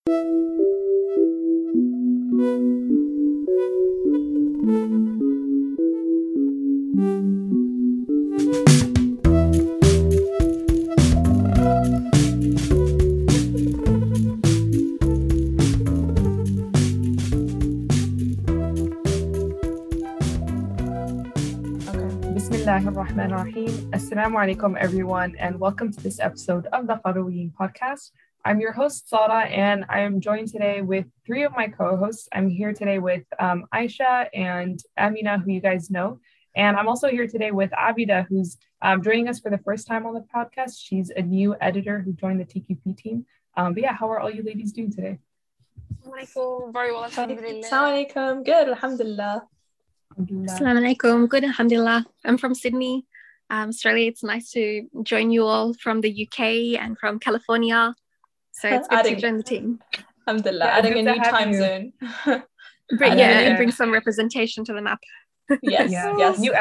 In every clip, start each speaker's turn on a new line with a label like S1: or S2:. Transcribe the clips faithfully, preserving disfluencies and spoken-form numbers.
S1: Bismillahirrahmanirrahim. Assalamu alaikum, everyone, and welcome to this episode of the Qarawiyyin podcast. I'm your host, Sara, and I am joined today with three of my co-hosts. I'm here today with um, Aisha and Amina, who you guys know. And I'm also here today with Abida, who's um, joining us for the first time on the podcast. She's a new editor who joined the T Q P team. Um, but yeah, how are all you ladies doing today?
S2: Assalamualaikum. Very well, alhamdulillah.
S3: Assalamualaikum. Good, alhamdulillah.
S2: Assalamualaikum. Good, alhamdulillah. I'm from Sydney, um, Australia. It's nice to join you all from the U K and from California. So it's good adding, to join the team.
S3: Alhamdulillah, yeah, adding a new time you. zone.
S2: Bring, yeah, and bring some representation to the map.
S3: Yes,
S1: yeah.
S3: yes.
S1: New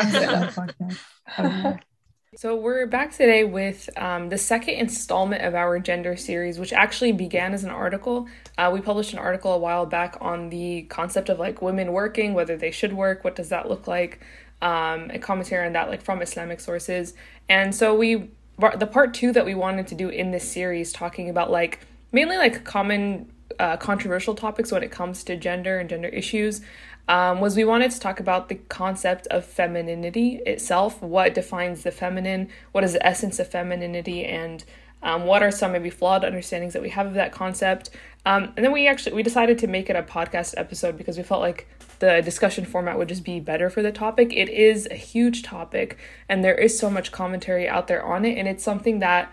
S1: episode.
S4: So we're back today with um, the second installment of our gender series, which actually began as an article. Uh, we published an article a while back on the concept of like women working, whether they should work, what does that look like, um, a commentary on that like from Islamic sources. And so we, the part two that we wanted to do in this series, talking about like mainly like common uh, controversial topics when it comes to gender and gender issues. Um, was we wanted to talk about the concept of femininity itself, what defines the feminine, what is the essence of femininity, and um, what are some maybe flawed understandings that we have of that concept. Um, and then we actually, we decided to make it a podcast episode because we felt like the discussion format would just be better for the topic. It is a huge topic and there is so much commentary out there on it, and it's something that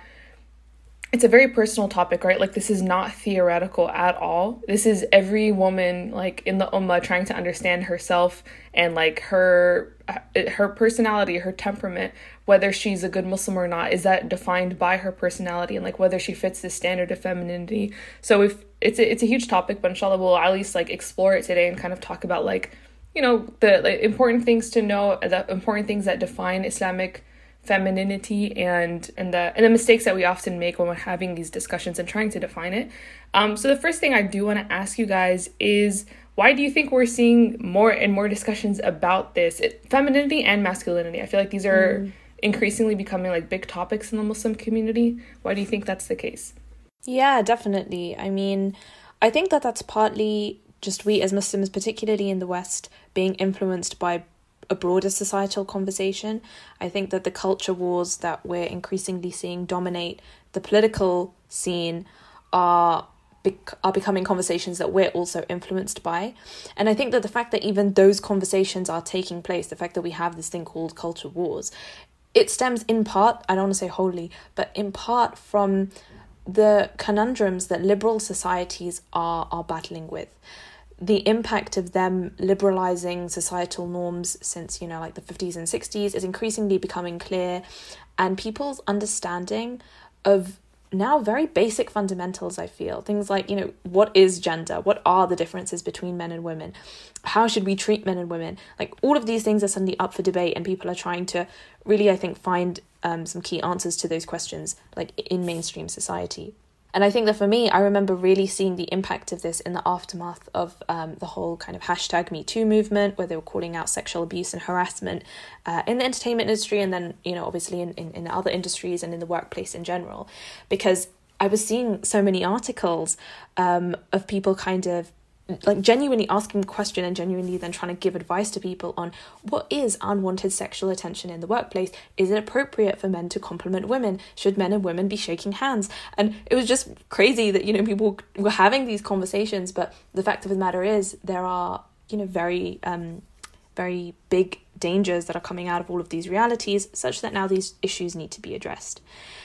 S4: it's a very personal topic, right? Like this is not theoretical at all. This is every woman like in the ummah trying to understand herself and like her her personality, her temperament, whether she's a good Muslim or not, is that defined by her personality and like whether she fits the standard of femininity. So if it's a, it's a huge topic, but inshallah we'll at least like explore it today and kind of talk about like, you know, the like, important things to know, the important things that define Islamic femininity and and the and the mistakes that we often make when we're having these discussions and trying to define it. Um, so the first thing I do want to ask you guys is, why do you think we're seeing more and more discussions about this, it, femininity and masculinity? I feel like these are mm. increasingly becoming like big topics in the Muslim community. Why do you think that's the case?
S3: Yeah, definitely. I mean, I think that that's partly just we as Muslims, particularly in the West, being influenced by a broader societal conversation. I think that the culture wars that we're increasingly seeing dominate the political scene are bec- are becoming conversations that we're also influenced by. And I think that the fact that even those conversations are taking place, the fact that we have this thing called culture wars, it stems in part, I don't want to say wholly, but in part from the conundrums that liberal societies are are battling with. The impact of them liberalizing societal norms since, you know, like the fifties and sixties is increasingly becoming clear, and people's understanding of now very basic fundamentals, I feel. Things like, you know, what is gender? What are the differences between men and women? How should we treat men and women? Like all of these things are suddenly up for debate, and people are trying to really, I think, find um, some key answers to those questions, like in mainstream society. And I think that for me, I remember really seeing the impact of this in the aftermath of um, the whole kind of hashtag Me Too movement, where they were calling out sexual abuse and harassment uh, in the entertainment industry, and then, you know, obviously in, in, in other industries and in the workplace in general. Because I was seeing so many articles um, of people kind of like genuinely asking the question and genuinely then trying to give advice to people on what is unwanted sexual attention in the workplace. Is it appropriate for men to compliment women? Should men and women be shaking hands? And it was just crazy that, you know, people were having these conversations, but the fact of the matter is there are, you know, very um very big dangers that are coming out of all of these realities, such that now these issues need to be addressed.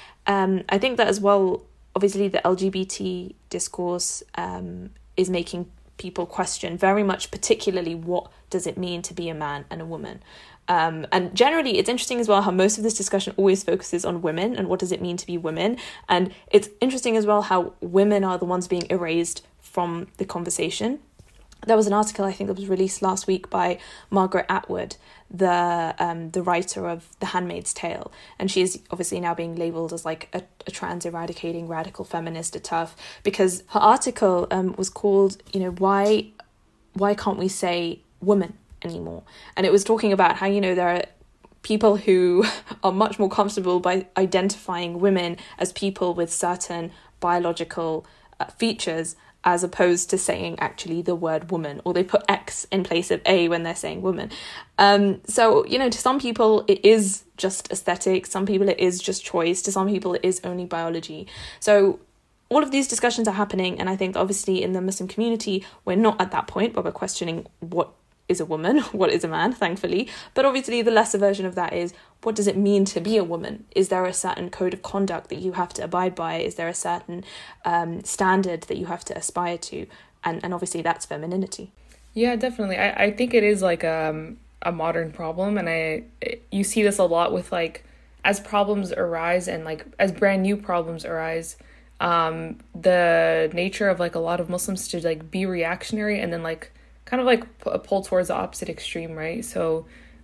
S3: um I think that as well, obviously the L G B T discourse um is making people question very much, particularly what does it mean to be a man and a woman. Um, and generally, it's interesting as well how most of this discussion always focuses on women and what does it mean to be women. And it's interesting as well how women are the ones being erased from the conversation. there was an article, I think, that was released last week by Margaret Atwood, the um the writer of The Handmaid's Tale, and she is obviously now being labelled as like a, a trans eradicating radical feminist, a tough, because her article um was called, you know, why why can't we say woman anymore? And it was talking about how, you know, there are people who are much more comfortable by identifying women as people with certain biological uh, features, as opposed to saying actually the word woman, or they put X in place of A when they're saying woman. Um, so, you know, to some people it is just aesthetic, some people it is just choice, to some people it is only biology. So all of these discussions are happening, and I think obviously in the Muslim community we're not at that point, but we're questioning what is a woman, what is a man, thankfully. But obviously the lesser version of that is, what does it mean to be a woman? Is there a certain code of conduct that you have to abide by? Is there a certain um, standard that you have to aspire to? And and obviously that's femininity.
S4: Yeah, definitely. I, I think it is like um, a modern problem, and I you see this a lot with like, as problems arise and like as brand new problems arise, um, the nature of like a lot of Muslims to like be reactionary and then like kind of like p- pull towards the opposite extreme, right? So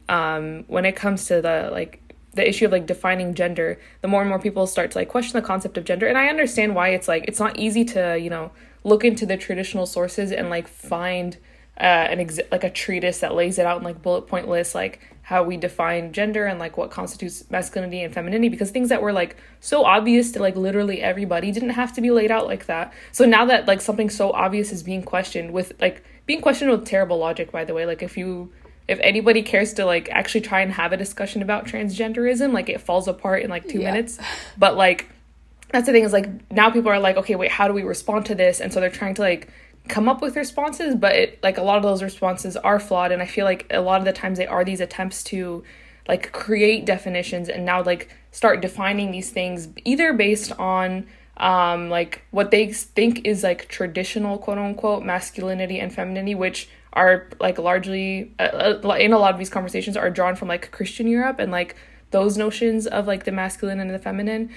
S4: um, when it comes to the like the issue of like defining gender, the more and more people start to like question the concept of gender. And I understand why it's like, it's not easy to, you know, look into the traditional sources and like find uh, an ex- like a treatise that lays it out in like bullet point lists, like how we define gender and like what constitutes masculinity and femininity, because things that were like so obvious to like literally everybody didn't have to be laid out like that. So now that like something so obvious is being questioned with like being questioned with terrible logic, by the way, like if you if anybody cares to like actually try and have a discussion about transgenderism, like it falls apart in like two yeah. minutes. But like that's the thing, is like now people are like, okay, wait, how do we respond to this? And so they're trying to like come up with responses, but it like a lot of those responses are flawed, and I feel like a lot of the times they are these attempts to like create definitions and now like start defining these things either based on um like what they think is like traditional quote unquote masculinity and femininity, which are like largely uh, in a lot of these conversations are drawn from like Christian Europe and like those notions of like the masculine and the feminine,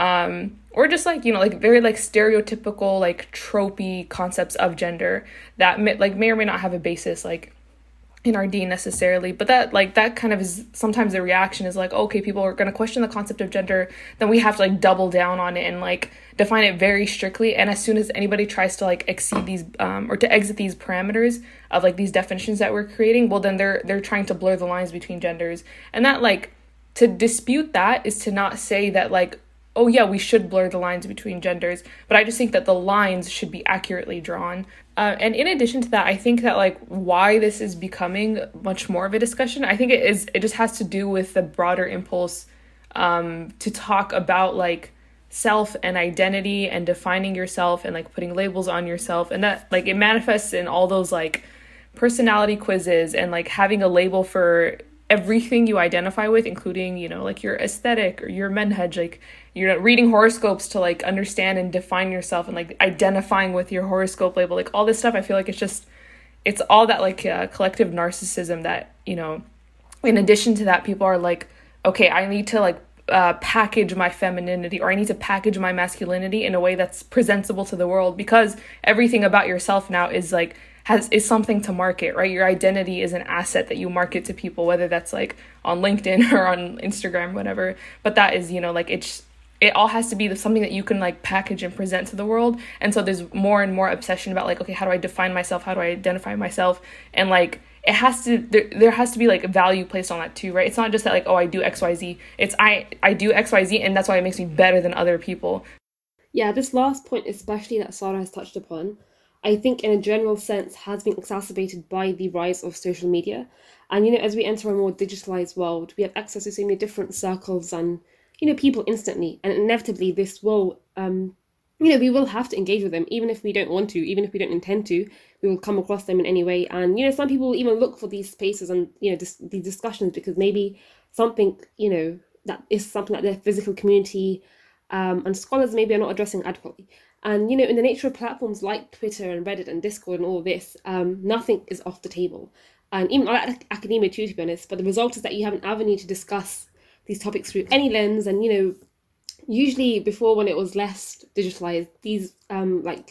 S4: um or just like, you know, like very like stereotypical like tropey concepts of gender that may, like may or may not have a basis like in our deen necessarily, but that like that kind of is sometimes the reaction is like, okay, people are going to question the concept of gender, then we have to like double down on it and like define it very strictly. And as soon as anybody tries to like exceed these um or to exit these parameters of like these definitions that we're creating, well then they're they're trying to blur the lines between genders. And that like to dispute that is to not say that like, oh yeah, we should blur the lines between genders, but I just think that the lines should be accurately drawn. Uh, and in addition to that, I think that like why this is becoming much more of a discussion, I think it is it just has to do with the broader impulse um, to talk about like self and identity and defining yourself and like putting labels on yourself, and that like it manifests in all those like personality quizzes and like having a label for everything you identify with, including, you know, like your aesthetic or your manhaj, like you're reading horoscopes to like understand and define yourself and like identifying with your horoscope label, like all this stuff. I feel like it's just, it's all that like uh, collective narcissism that, you know, in addition to that, people are like, okay, I need to like uh, package my femininity, or I need to package my masculinity in a way that's presentable to the world, because everything about yourself now is like, has is something to market, right? Your identity is an asset that you market to people, whether that's like on LinkedIn or on Instagram, whatever. But that is, you know, like it's it all has to be something that you can like package and present to the world. And so there's more and more obsession about like, okay, how do I define myself? How do I identify myself? And like it has to there, there has to be like value placed on that too, right? It's not just that like, oh, I do X Y Z. It's I I do X Y Z, and that's why it makes me better than other people.
S5: Yeah, this last point especially that Sarah has touched upon, I think in a general sense has been exacerbated by the rise of social media. And, you know, as we enter a more digitalized world, we have access to so many different circles and, you know, people instantly. And inevitably this will, um, you know, we will have to engage with them, even if we don't want to, even if we don't intend to, we will come across them in any way. And, you know, some people will even look for these spaces and, you know, dis- these discussions because maybe something, you know, that is something that their physical community um, and scholars maybe are not addressing adequately. And, you know, in the nature of platforms like Twitter and Reddit and Discord and all this, um, nothing is off the table. And even like academia too, to be honest, but the result is that you have an avenue to discuss these topics through any lens. And, you know, usually before, when it was less digitalized, these um, like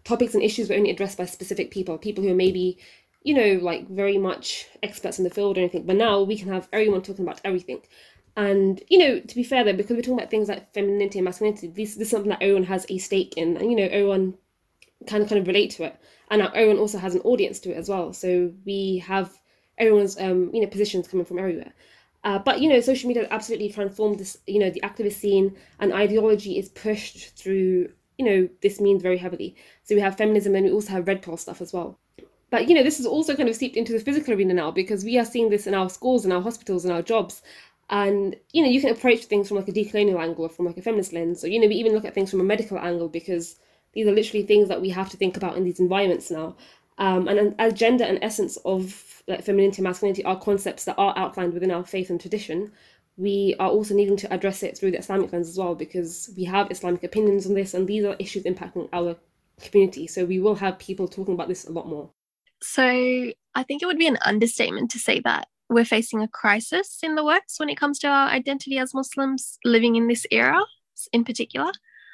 S5: topics and issues were only addressed by specific people, people who are maybe, you know, like very much experts in the field or anything. But now we can have everyone talking about everything. And, you know, to be fair though, because we're talking about things like femininity and masculinity, this, this is something that everyone has a stake in. And, you know, everyone can kind of relate to it. And now everyone also has an audience to it as well. So we have everyone's, um, you know, positions coming from everywhere. Uh, but, you know, social media has absolutely transformed this, you know, the activist scene, and ideology is pushed through, you know, this means very heavily. So we have feminism, and we also have red pill stuff as well. But, you know, this is also kind of seeped into the physical arena now, because we are seeing this in our schools, in our hospitals, in our jobs. And, you know, you can approach things from like a decolonial angle or from like a feminist lens. Or, you know, we even look at things from a medical angle, because these are literally things that we have to think about in these environments now. Um, and as gender and essence of like femininity and masculinity are concepts that are outlined within our faith and tradition, we are also needing to address it through the Islamic lens as well, because we have Islamic opinions on this, and these are issues impacting our community. So we will have people talking about this a lot more.
S2: So I think it would be an understatement to say that we're facing a crisis in the works when it comes to our identity as Muslims living in this era in particular.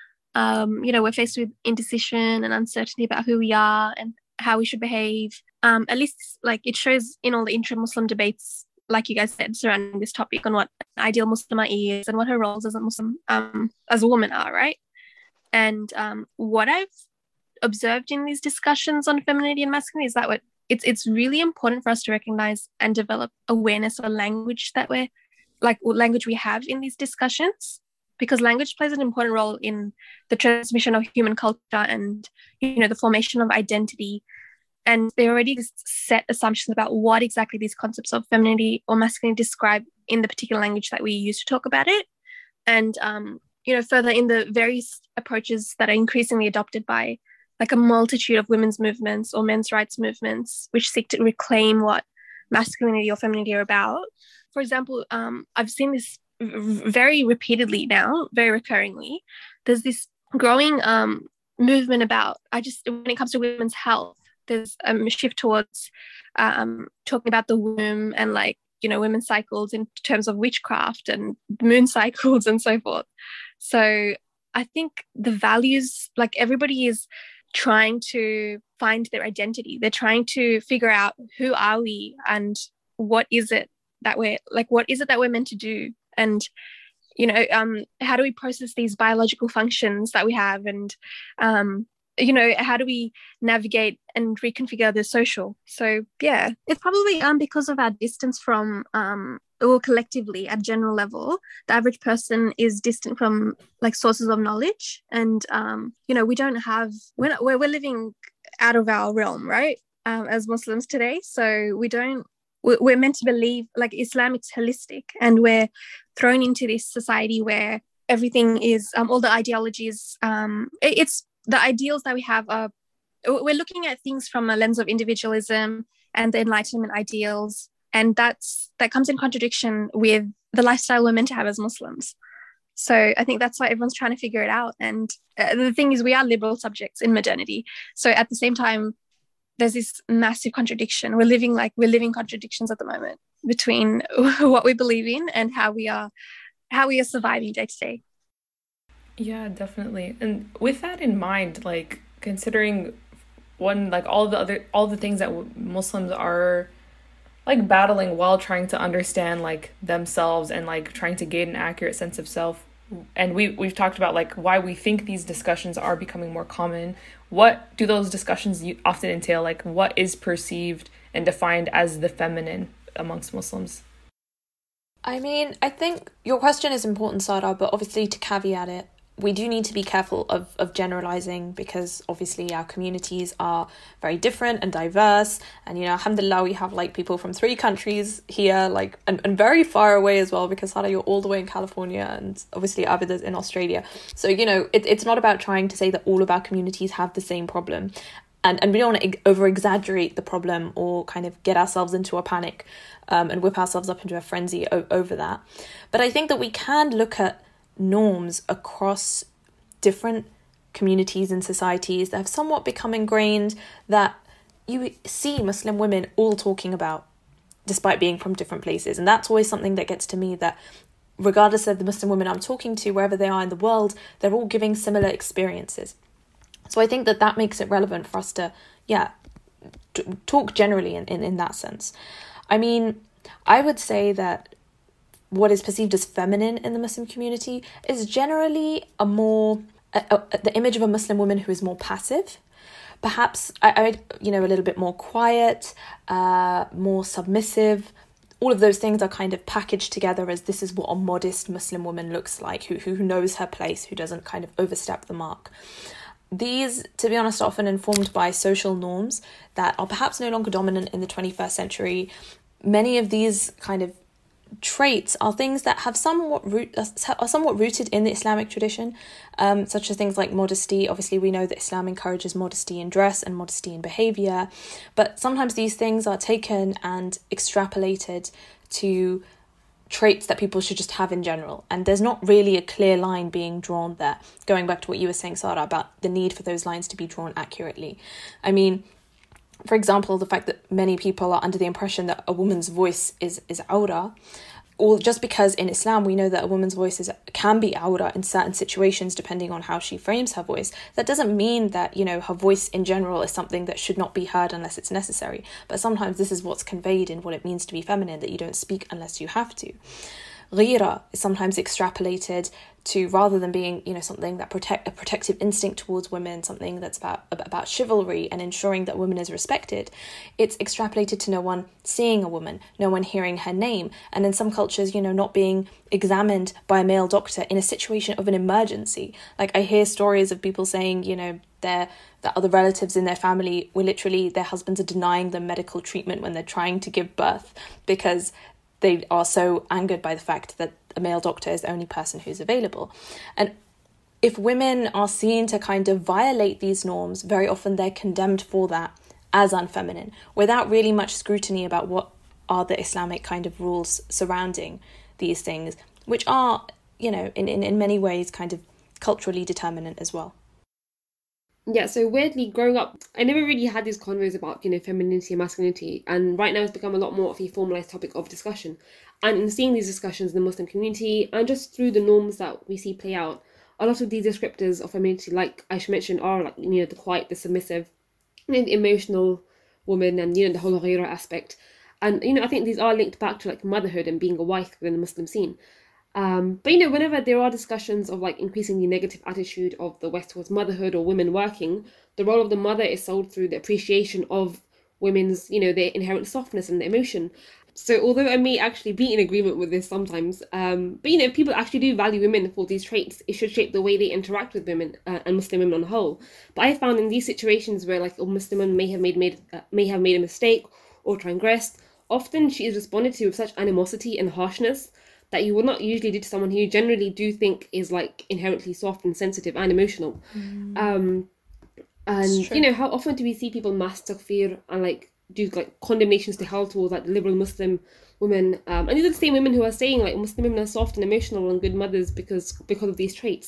S2: Um, you know, we're faced with indecision and uncertainty about who we are and how we should behave. Um, at least like it shows in all the intra-Muslim debates, like you guys said, surrounding this topic on what an ideal Muslimah is and what her roles as a Muslim, um, as a woman are, right? And um, what I've observed in these discussions on femininity and masculinity is that what it's it's really important for us to recognize and develop awareness of language that we're like language we have in these discussions, because language plays an important role in the transmission of human culture and, you know, the formation of identity. And there are already set assumptions about what exactly these concepts of femininity or masculinity describe in the particular language that we use to talk about it. And, um, you know, further in the various approaches that are increasingly adopted by like a multitude of women's movements or men's rights movements, which seek to reclaim what masculinity or femininity are about. For example, um, I've seen this very repeatedly now, very recurringly. There's this growing um, movement about, I just, when it comes to women's health, there's a shift towards um, talking about the womb and like, you know, women's cycles in terms of witchcraft and moon cycles and so forth. So I think the values, like everybody is trying to find their identity. They're trying to figure out who are we and what is it that we're like, what is it that we're meant to do? And, you know, um, how do we process these biological functions that we have? And, um, you know, how do we navigate and reconfigure the social? So, yeah, it's probably um, because of our distance from, um, or collectively at general level, the average person is distant from like sources of knowledge. And, um, you know, we don't have, we're, not, we're, we're living out of our realm, right? Um, as Muslims today. So we don't, we're meant to believe like Islam, it's holistic, and we're thrown into this society where everything is, um, all the ideologies, um, it, it's the ideals that we have are, we're looking at things from a lens of individualism and the Enlightenment ideals. And that's, that comes in contradiction with the lifestyle we're meant to have as Muslims. So I think that's why everyone's trying to figure it out. And uh, the thing is, we are liberal subjects in modernity. So at the same time, there's this massive contradiction. We're living like we're living contradictions at the moment between what we believe in and how we are how we are surviving day to day.
S4: Yeah, definitely. And with that in mind, like considering one, like all the other all the things that Muslims are like battling while trying to understand like themselves and like trying to gain an accurate sense of self. And we, we've talked about like why we think these discussions are becoming more common. What do those discussions often entail? Like what is perceived and defined as the feminine amongst Muslims?
S3: I mean, I think your question is important, Sara, but obviously to caveat it, we do need to be careful of, of generalizing, because obviously our communities are very different and diverse. And, you know, alhamdulillah, we have like people from three countries here, like, and, and very far away as well, because Sara, you're all the way in California, and obviously Abid is in Australia. So, you know, it, it's not about trying to say that all of our communities have the same problem. And, and we don't want to over exaggerate the problem or kind of get ourselves into a panic um, and whip ourselves up into a frenzy o- over that. But I think that we can look at norms across different communities and societies that have somewhat become ingrained, that you see Muslim women all talking about despite being from different places. And that's always something that gets to me, that regardless of the Muslim women I'm talking to, wherever they are in the world, they're all giving similar experiences. So I think that that makes it relevant for us to, yeah, t- talk generally in, in, in that sense. I mean, I would say that what is perceived as feminine in the Muslim community is generally a more, a, a, the image of a Muslim woman who is more passive, perhaps, I, I you know, a little bit more quiet, uh, more submissive. All of those things are kind of packaged together as this is what a modest Muslim woman looks like, who, who knows her place, who doesn't kind of overstep the mark. These, to be honest, are often informed by social norms that are perhaps no longer dominant in the twenty-first century. Many of these kind of traits are things that have somewhat root are somewhat rooted in the Islamic tradition, um, such as things like modesty. Obviously, we know that Islam encourages modesty in dress and modesty in behavior, but sometimes these things are taken and extrapolated to traits that people should just have in general, and there's not really a clear line being drawn there. Going back to what you were saying, Sarah, about the need for those lines to be drawn accurately. I mean, for example, the fact that many people are under the impression that a woman's voice is is awra, or just because in Islam we know that a woman's voice is can be awra in certain situations depending on how she frames her voice, that doesn't mean that, you know, her voice in general is something that should not be heard unless it's necessary. But sometimes this is what's conveyed in what it means to be feminine, that you don't speak unless you have to. Ghira is sometimes extrapolated to, rather than being, you know, something that protect a protective instinct towards women, something that's about about chivalry and ensuring that women is respected, it's extrapolated to no one seeing a woman, no one hearing her name, and in some cultures, you know, not being examined by a male doctor in a situation of an emergency. Like, I hear stories of people saying, you know, their that other relatives in their family were literally, their husbands are denying them medical treatment when they're trying to give birth because they are so angered by the fact that a male doctor is the only person who's available. And if women are seen to kind of violate these norms, very often they're condemned for that as unfeminine, without really much scrutiny about what are the Islamic kind of rules surrounding these things, which are, you know, in, in, in many ways kind of culturally determinant as well.
S5: Yeah, so weirdly, growing up, I never really had these convos about, you know, femininity and masculinity, and right now it's become a lot more of a formalised topic of discussion. And in seeing these discussions in the Muslim community, and just through the norms that we see play out, a lot of these descriptors of femininity, like Aisha mentioned, are like, you know, the quiet, the submissive, you know, the emotional woman, and, you know, the whole ghira aspect. And, you know, I think these are linked back to, like, motherhood and being a wife within the Muslim scene. Um, but, you know, whenever there are discussions of, like, increasingly negative attitude of the West towards motherhood or women working, the role of the mother is sold through the appreciation of women's, you know, their inherent softness and emotion. So although I may actually be in agreement with this sometimes, um, but, you know, if people actually do value women for these traits, it should shape the way they interact with women uh, and Muslim women on the whole. But I found in these situations where, like, a Muslim woman may have made, made uh, may have made a mistake or transgressed, often she is responded to with such animosity and harshness that you would not usually do to someone who you generally do think is, like, inherently soft and sensitive and emotional. Mm. Um, and, you know, how often do we see people mass takfir and, like, do, like, condemnations to hell towards, like, liberal Muslim women? Um, and these are the same women who are saying, like, Muslim women are soft and emotional and good mothers because because of these traits.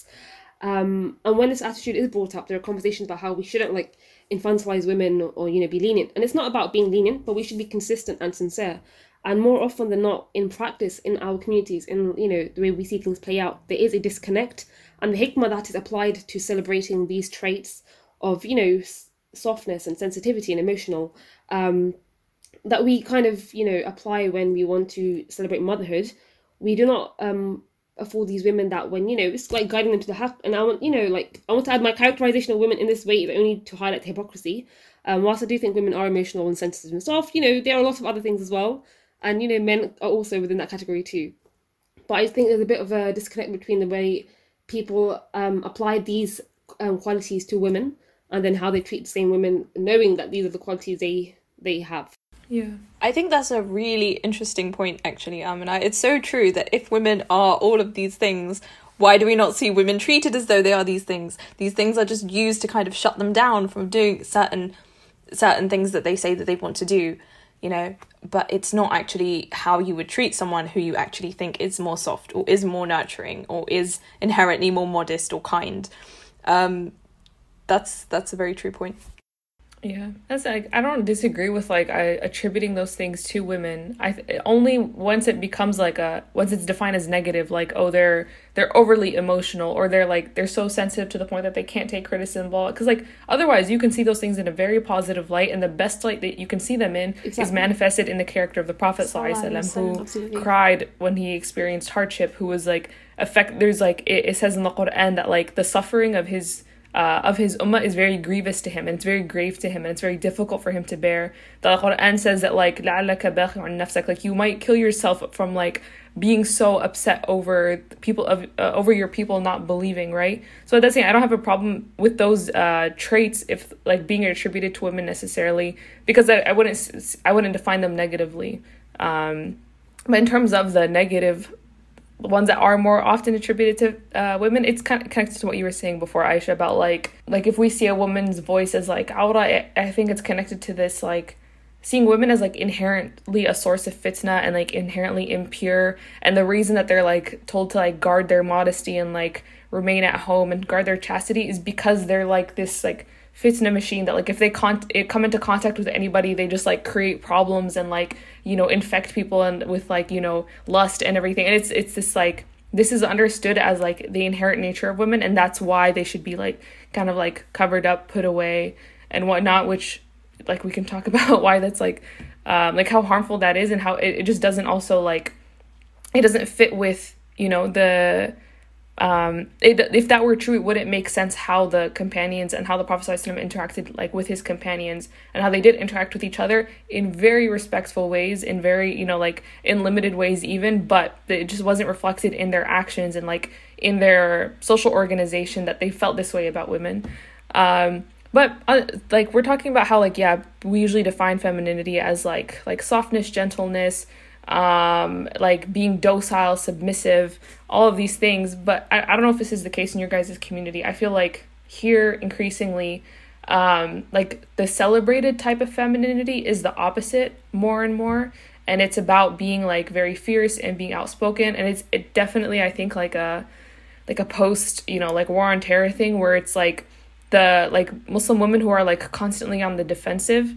S5: Um, and when this attitude is brought up, there are conversations about how we shouldn't, like, infantilize women or, or, you know, be lenient. And it's not about being lenient, but we should be consistent and sincere. And more often than not, in practice, in our communities, in, you know, the way we see things play out, there is a disconnect. And the hikmah that is applied to celebrating these traits of, you know, softness and sensitivity and emotional, um, that we kind of, you know, apply when we want to celebrate motherhood, we do not um, afford these women that when, you know, it's like guiding them to the haq. And I want, you know, like, I want to add my characterization of women in this way only to highlight the hypocrisy. Um, whilst I do think women are emotional and sensitive and soft, you know, there are a lot of other things as well. And, you know, men are also within that category too. But I think there's a bit of a disconnect between the way people um, apply these um, qualities to women and then how they treat the same women, knowing that these are the qualities they they have.
S3: Yeah. I think that's a really interesting point, actually, Amina. It's so true that if women are all of these things, why do we not see women treated as though they are these things? These things are just used to kind of shut them down from doing certain certain things that they say that they want to do. You know, but it's not actually how you would treat someone who you actually think is more soft or is more nurturing or is inherently more modest or kind. Um, that's that's a very true point.
S4: Yeah, that's like I don't disagree with like I, attributing those things to women. I th- only once it becomes like a once it's defined as negative, like oh they're they're overly emotional or they're like they're so sensitive to the point that they can't take criticism. Because like otherwise you can see those things in a very positive light, and the best light that you can see them in exactly. is manifested in the character of the Prophet Sallallahu Alaihi Wasallam, who absolutely. cried when he experienced hardship, who was like affect. There's like it, it says in the Quran that like the suffering of his. Uh, of his ummah is very grievous to him, and it's very grave to him, and it's very difficult for him to bear. The Quran says that like لَعَلَّكَ بَاخِعٌ نَفْسَكَ, like you might kill yourself from like being so upset over people of uh, over your people not believing, right? So that's saying I don't have a problem with those uh, traits if like being attributed to women necessarily, because I, I wouldn't I wouldn't define them negatively. Um, but in terms of the negative ones that are more often attributed to uh, women, it's kind of connected to what you were saying before, Aisha, about like like if we see a woman's voice as like awra, I, I think it's connected to this like seeing women as like inherently a source of fitna and like inherently impure, and the reason that they're like told to like guard their modesty and like remain at home and guard their chastity is because they're like this like fitna machine that like if they con- it come into contact with anybody, they just like create problems and like, you know, infect people and with like, you know, lust and everything. And it's it's this like this is understood as like the inherent nature of women, and that's why they should be like kind of like covered up, put away and whatnot, which like we can talk about why that's like um like how harmful that is, and how it, it just doesn't also like it doesn't fit with, you know, the Um, it, if that were true, it wouldn't make sense how the companions and how the Prophet ﷺ interacted like with his companions, and how they did interact with each other in very respectful ways, in very, you know, like in limited ways even, but it just wasn't reflected in their actions and like in their social organization that they felt this way about women. Um, but uh, like we're talking about how like, yeah, we usually define femininity as like like softness, gentleness, um like being docile, submissive, all of these things, but I, I don't know if this is the case in your guys' community. I feel like here increasingly um like the celebrated type of femininity is the opposite more and more, and it's about being like very fierce and being outspoken, and it's it definitely I think like a like a post, you know, like war on terror thing where it's like the like Muslim women who are like constantly on the defensive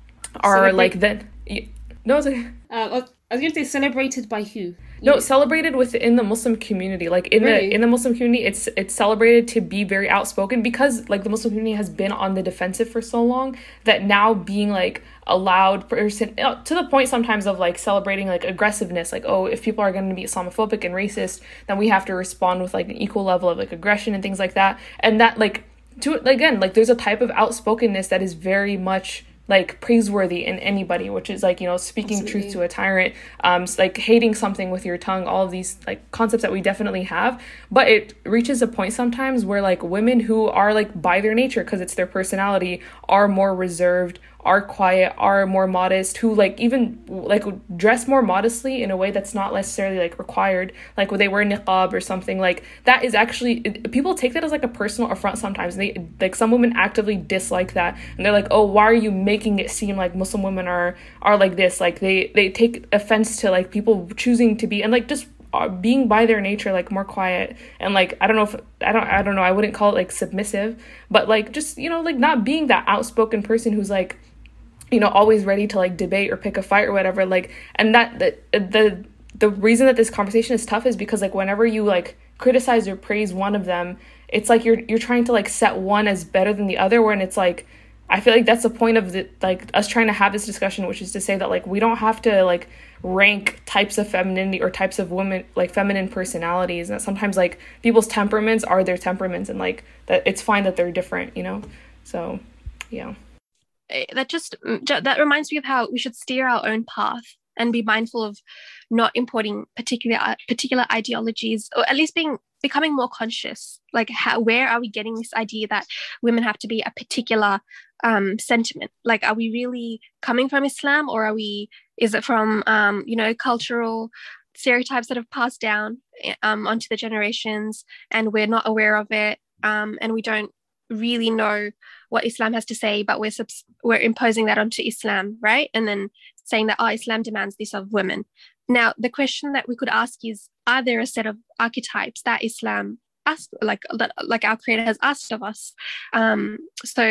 S4: are like then no it's okay.
S5: uh, I was going to say celebrated by who?
S4: No, celebrated within the Muslim community. Like in really? the in the Muslim community, it's it's celebrated to be very outspoken, because like the Muslim community has been on the defensive for so long that now being like a loud person, to the point sometimes of like celebrating like aggressiveness, like oh, if people are going to be Islamophobic and racist, then we have to respond with like an equal level of like aggression and things like that. And that like to again like there's a type of outspokenness that is very much like praiseworthy in anybody, which is like, you know, speaking Absolutely. truth to a tyrant, um, like hating something with your tongue, all of these like concepts that we definitely have. But it reaches a point sometimes where like women who are like by their nature, because it's their personality, are more reserved, are quiet, are more modest, who like even like dress more modestly in a way that's not necessarily like required, like when they wear niqab or something, like that is actually, it, people take that as like a personal affront sometimes, and they like some women actively dislike that, and they're like, oh, why are you making it seem like Muslim women are are like this, like they they take offense to like people choosing to be, and like just are being by their nature like more quiet, and like I don't know if I don't I don't know I wouldn't call it like submissive, but like just, you know, like not being that outspoken person who's like, you know, always ready to like debate or pick a fight or whatever, like, and that the the the reason that this conversation is tough is because like whenever you like criticize or praise one of them, it's like you're you're trying to like set one as better than the other, when it's like I feel like that's the point of the like us trying to have this discussion, which is to say that like we don't have to like rank types of femininity or types of women, like feminine personalities, and that sometimes like people's temperaments are their temperaments, and like that it's fine that they're different, you know. So yeah,
S2: that just that reminds me of how we should steer our own path and be mindful of not importing particular particular ideologies, or at least being becoming more conscious, like how where are we getting this idea that women have to be a particular um sentiment? Like, are we really coming from Islam, or are we is it from um you know cultural stereotypes that have passed down um onto the generations, and we're not aware of it, um and we don't really know what Islam has to say, but we're subs- we're imposing that onto Islam, right? And then saying that, oh, Islam demands this of women. Now, the question that we could ask is, are there a set of archetypes that Islam asked, like that, like our Creator has asked of us? Um, so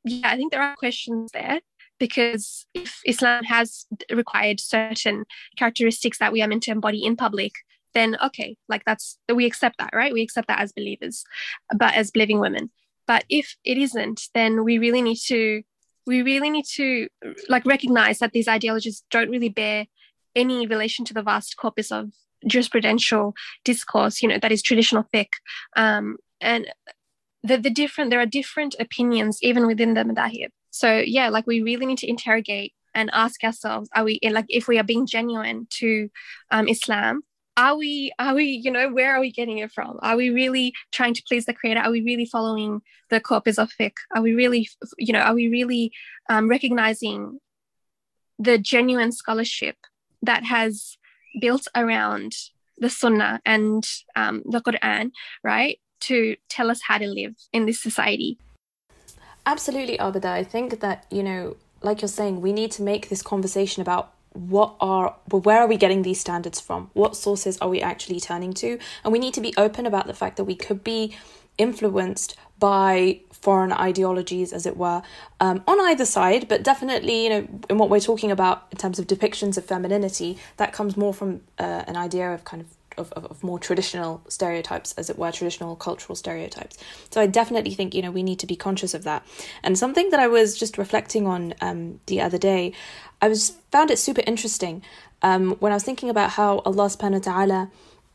S2: yeah, I think there are questions there, because if Islam has required certain characteristics that we are meant to embody in public, then okay, like that's, we accept that, right? We accept that as believers, but as believing women. But if it isn't, then we really need to, we really need to like recognize that these ideologies don't really bear any relation to the vast corpus of jurisprudential discourse, you know, that is traditional fiqh. Um, and the, the different, there are different opinions even within the madahib. So yeah, like we really need to interrogate and ask ourselves, are we, like, if we are being genuine to um, Islam, are we, are we, you know, where are we getting it from? Are we really trying to please the creator? Are we really following the corpus of fiqh? Are we really, you know, are we really um, recognizing the genuine scholarship that has built around the Sunnah and um, the Quran, right, to tell us how to live in this society?
S3: Absolutely, Abida. I think that, you know, like you're saying, we need to make this conversation about what are, where are we getting these standards from? What sources are we actually turning to? And we need to be open about the fact that we could be influenced by foreign ideologies, as it were, um, on either side. But definitely, you know, in what we're talking about in terms of depictions of femininity, that comes more from uh, an idea of kind of Of, of, of more traditional stereotypes, as it were, traditional cultural stereotypes. So I definitely think, you know, we need to be conscious of that. And something that I was just reflecting on um, the other day, I was found it super interesting um, when I was thinking about how Allah subhanahu wa ta'ala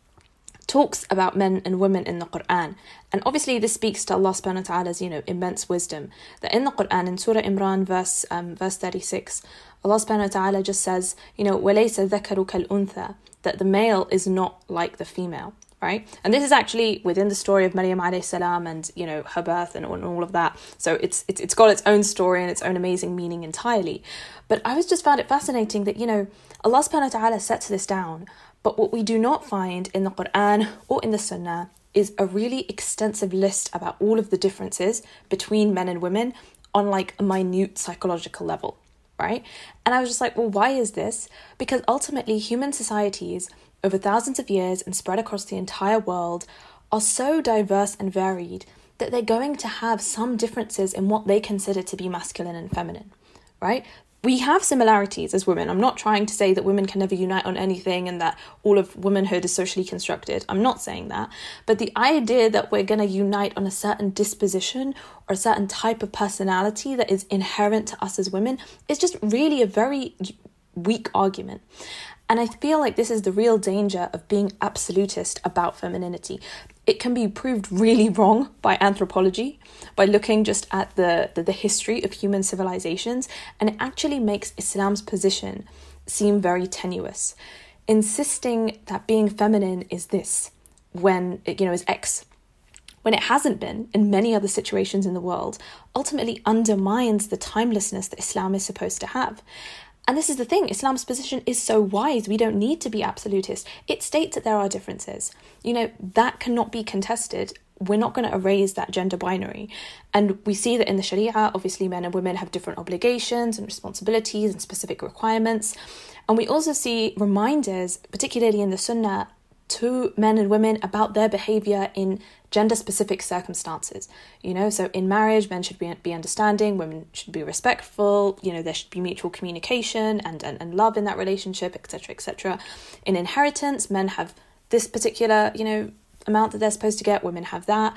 S3: talks about men and women in the Quran. And obviously this speaks to Allah subhanahu wa ta'ala's, you know, immense wisdom. That in the Quran, in Surah Imran, verse um, verse thirty-six, Allah subhanahu wa ta'ala just says, you know, وَلَيْسَ الذَّكَرُ كَالْأُنْثَى, that the male is not like the female, right? And this is actually within the story of Maryam alayhi salam and, you know, her birth and, and all of that. So it's, it's it's got its own story and its own amazing meaning entirely. But I was just found it fascinating that, you know, Allah subhanahu wa ta'ala sets this down. But what we do not find in the Quran or in the Sunnah is a really extensive list about all of the differences between men and women on like a minute psychological level. Right? And I was just like, well, why is this? Because ultimately human societies over thousands of years and spread across the entire world are so diverse and varied that they're going to have some differences in what they consider to be masculine and feminine, right? We have similarities as women. I'm not trying to say that women can never unite on anything and that all of womanhood is socially constructed. I'm not saying that. But the idea that we're going to unite on a certain disposition or a certain type of personality that is inherent to us as women is just really a very weak argument. And I feel like this is the real danger of being absolutist about femininity. It can be proved really wrong by anthropology, by looking just at the, the, the history of human civilizations, and it actually makes Islam's position seem very tenuous. Insisting that being feminine is this, when it, you know, is X, when it hasn't been in many other situations in the world, ultimately undermines the timelessness that Islam is supposed to have. And this is the thing, Islam's position is so wise, we don't need to be absolutist. It states that there are differences. You know, that cannot be contested. We're not going to erase that gender binary. And we see that in the Sharia, obviously men and women have different obligations and responsibilities and specific requirements. And we also see reminders, particularly in the Sunnah, to men and women about their behavior in gender-specific circumstances. You know, so in marriage, men should be, be understanding, women should be respectful, you know, there should be mutual communication and, and, and love in that relationship, et cetera, et cetera. In inheritance, men have this particular, you know, amount that they're supposed to get, women have that.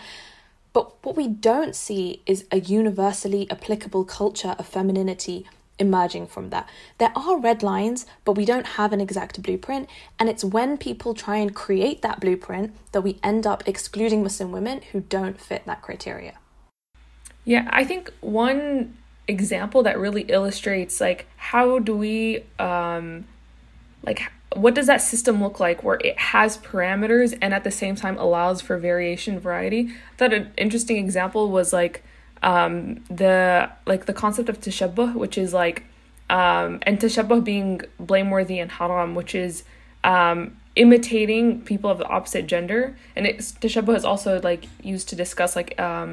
S3: But what we don't see is a universally applicable culture of femininity emerging from that. There are red lines, but we don't have an exact blueprint. And it's when people try and create that blueprint that we end up excluding Muslim women who don't fit that criteria.
S4: Yeah, I think one example that really illustrates like how do we um like what does that system look like where it has parameters and at the same time allows for variation, variety. I thought an interesting example was like um the like the concept of tashabbuh, which is like um and tashabbuh being blameworthy and haram, which is um imitating people of the opposite gender. And it's tashabbuh is also like used to discuss like um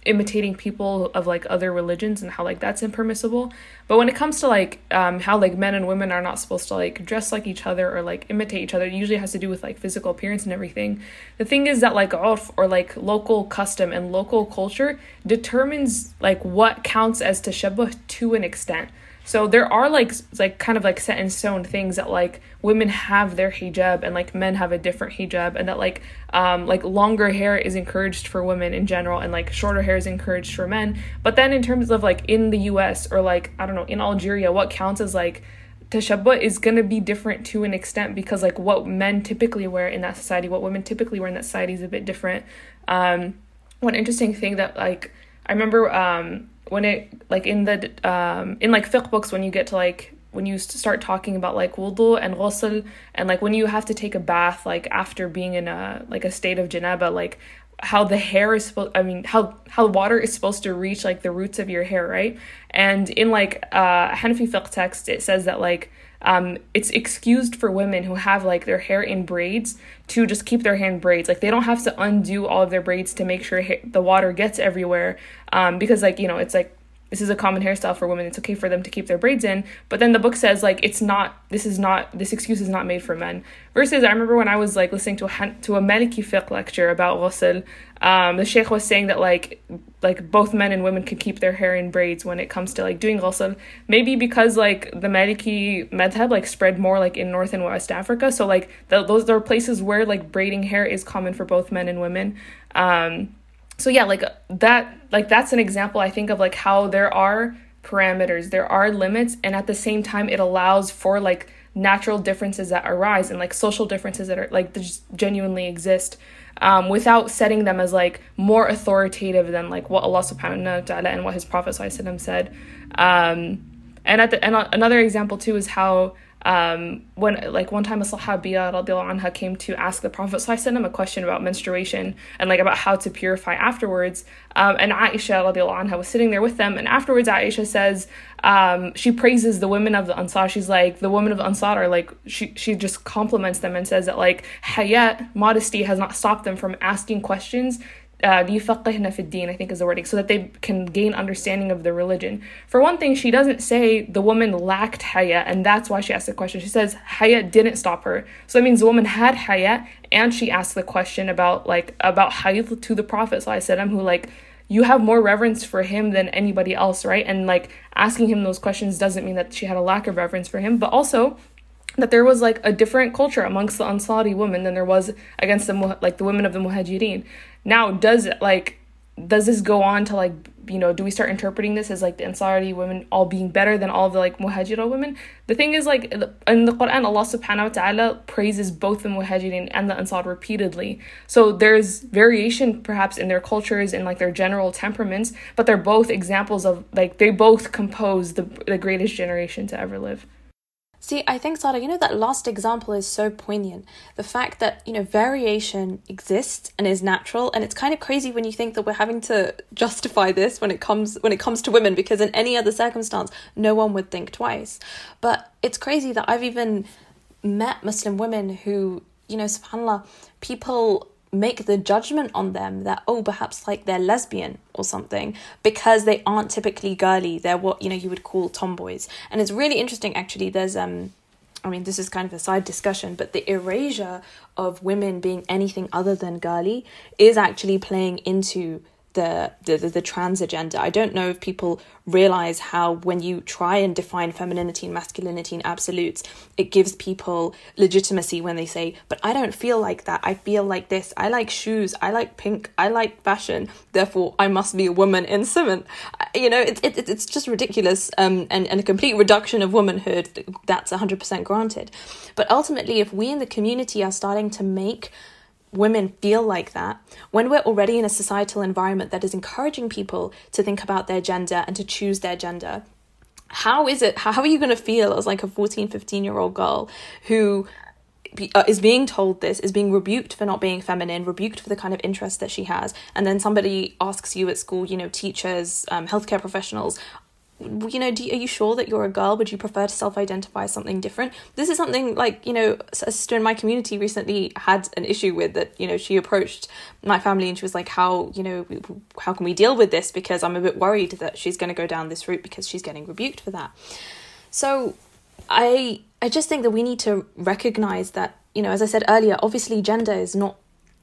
S4: imitating people of like other religions and how like that's impermissible. But when it comes to like um how like men and women are not supposed to like dress like each other or like imitate each other, it usually has to do with like physical appearance and everything. The thing is that like urf, or like local custom and local culture determines like what counts as tashabbuh to an extent. So there are like like kind of like set in stone things that like women have their hijab and like men have a different hijab, and that like um like longer hair is encouraged for women in general and like shorter hair is encouraged for men. But then in terms of like in the U S or like I don't know in Algeria, what counts as like tashabbuh is going to be different to an extent, because like what men typically wear in that society, what women typically wear in that society is a bit different. Um, one interesting thing that like I remember um when it like in the um in like fiqh books, when you get to like when you start talking about like wudu and ghusl, and like when you have to take a bath like after being in a like a state of janaba, like how the hair is supposed I mean how how water is supposed to reach like the roots of your hair, right? And in like uh Hanafi fiqh text, it says that like um it's excused for women who have like their hair in braids to just keep their hair in braids. Like they don't have to undo all of their braids to make sure ha- the water gets everywhere, um because like you know it's like this is a common hairstyle for women. It's okay for them to keep their braids in. But then the book says like it's not, this is not, this excuse is not made for men. Versus I remember when I was like listening to a to a Maliki fiqh lecture about ghusl, um, the sheikh was saying that like like both men and women could keep their hair in braids when it comes to like doing ghusl. Maybe because like the Maliki madhab like spread more like in North and West Africa. So like the, those are places where like braiding hair is common for both men and women. Um, So yeah, like that, like that's an example, I think, of like how there are parameters, there are limits, and at the same time, it allows for like natural differences that arise and like social differences that are like just genuinely exist, um, without setting them as like more authoritative than like what Allah subhanahu wa ta'ala and what his Prophet sallallahu alaihi wasallam said. Um, and at the and another example too is how um when like one time a sahabiya radiallahu anha came to ask the Prophet sallallahu alaihi wasallam a question about menstruation and like about how to purify afterwards, um and Aisha radiallahu anha was sitting there with them, and afterwards Aisha says um she praises the women of the Ansar. She's like, the women of the Ansar are like, she she just compliments them and says that like haya, modesty, has not stopped them from asking questions, uh, لِيُفَقِّهْنَ فِي الدِّينِ, I think is the wording, so that they can gain understanding of the religion. For one thing, she doesn't say the woman lacked haya and that's why she asked the question. She says haya didn't stop her. So that means the woman had haya and she asked the question about like about hayd to the Prophet sallallahu alaihi wasallam, who like, you have more reverence for him than anybody else, right? And like asking him those questions doesn't mean that she had a lack of reverence for him, but also that there was like a different culture amongst the Ansari women than there was against the like the women of the Muhajirin. Now, does like does this go on to like, you know, do we start interpreting this as like the Ansari women all being better than all of the like Muhajira women? The thing is, like in the Quran, Allah subhanahu wa ta'ala praises both the Muhajirin and the Ansar repeatedly. So there's variation perhaps in their cultures and like their general temperaments, but they're both examples of like, they both compose the the greatest generation to ever live.
S3: See, I think, Sada, you know, that last example is so poignant. The fact that, you know, variation exists and is natural, and it's kind of crazy when you think that we're having to justify this when it comes when it comes to women, because in any other circumstance, no one would think twice. But it's crazy that I've even met Muslim women who, you know, subhanAllah, people make the judgment on them that, oh, perhaps like they're lesbian or something because they aren't typically girly. They're what, you know, you would call tomboys. And it's really interesting, actually. There's, um, I mean, this is kind of a side discussion, but the erasure of women being anything other than girly is actually playing into the, the the the trans agenda. I don't know if people realize how when you try and define femininity and masculinity in absolutes, it gives people legitimacy when they say, but I don't feel like that. I feel like this. I like shoes. I like pink. I like fashion. Therefore, I must be a woman in cement. You know, it's it, it's just ridiculous, um, and, and a complete reduction of womanhood. That's one hundred percent granted. But ultimately, if we in the community are starting to make women feel like that, when we're already in a societal environment that is encouraging people to think about their gender and to choose their gender, how is it, how are you going to feel as like a fourteen, fifteen year old girl who be, uh, is being told this, is being rebuked for not being feminine, rebuked for the kind of interest that she has, and then somebody asks you at school, you know, teachers, um, healthcare professionals, you know, do you, are you sure that you're a girl? Would you prefer to self-identify as something different? This is something like, you know, a sister in my community recently had an issue with that, you know, she approached my family and she was like, how, you know, how can we deal with this? Because I'm a bit worried that she's going to go down this route because she's getting rebuked for that. So I I just think that we need to recognize that, you know, as I said earlier, obviously gender is not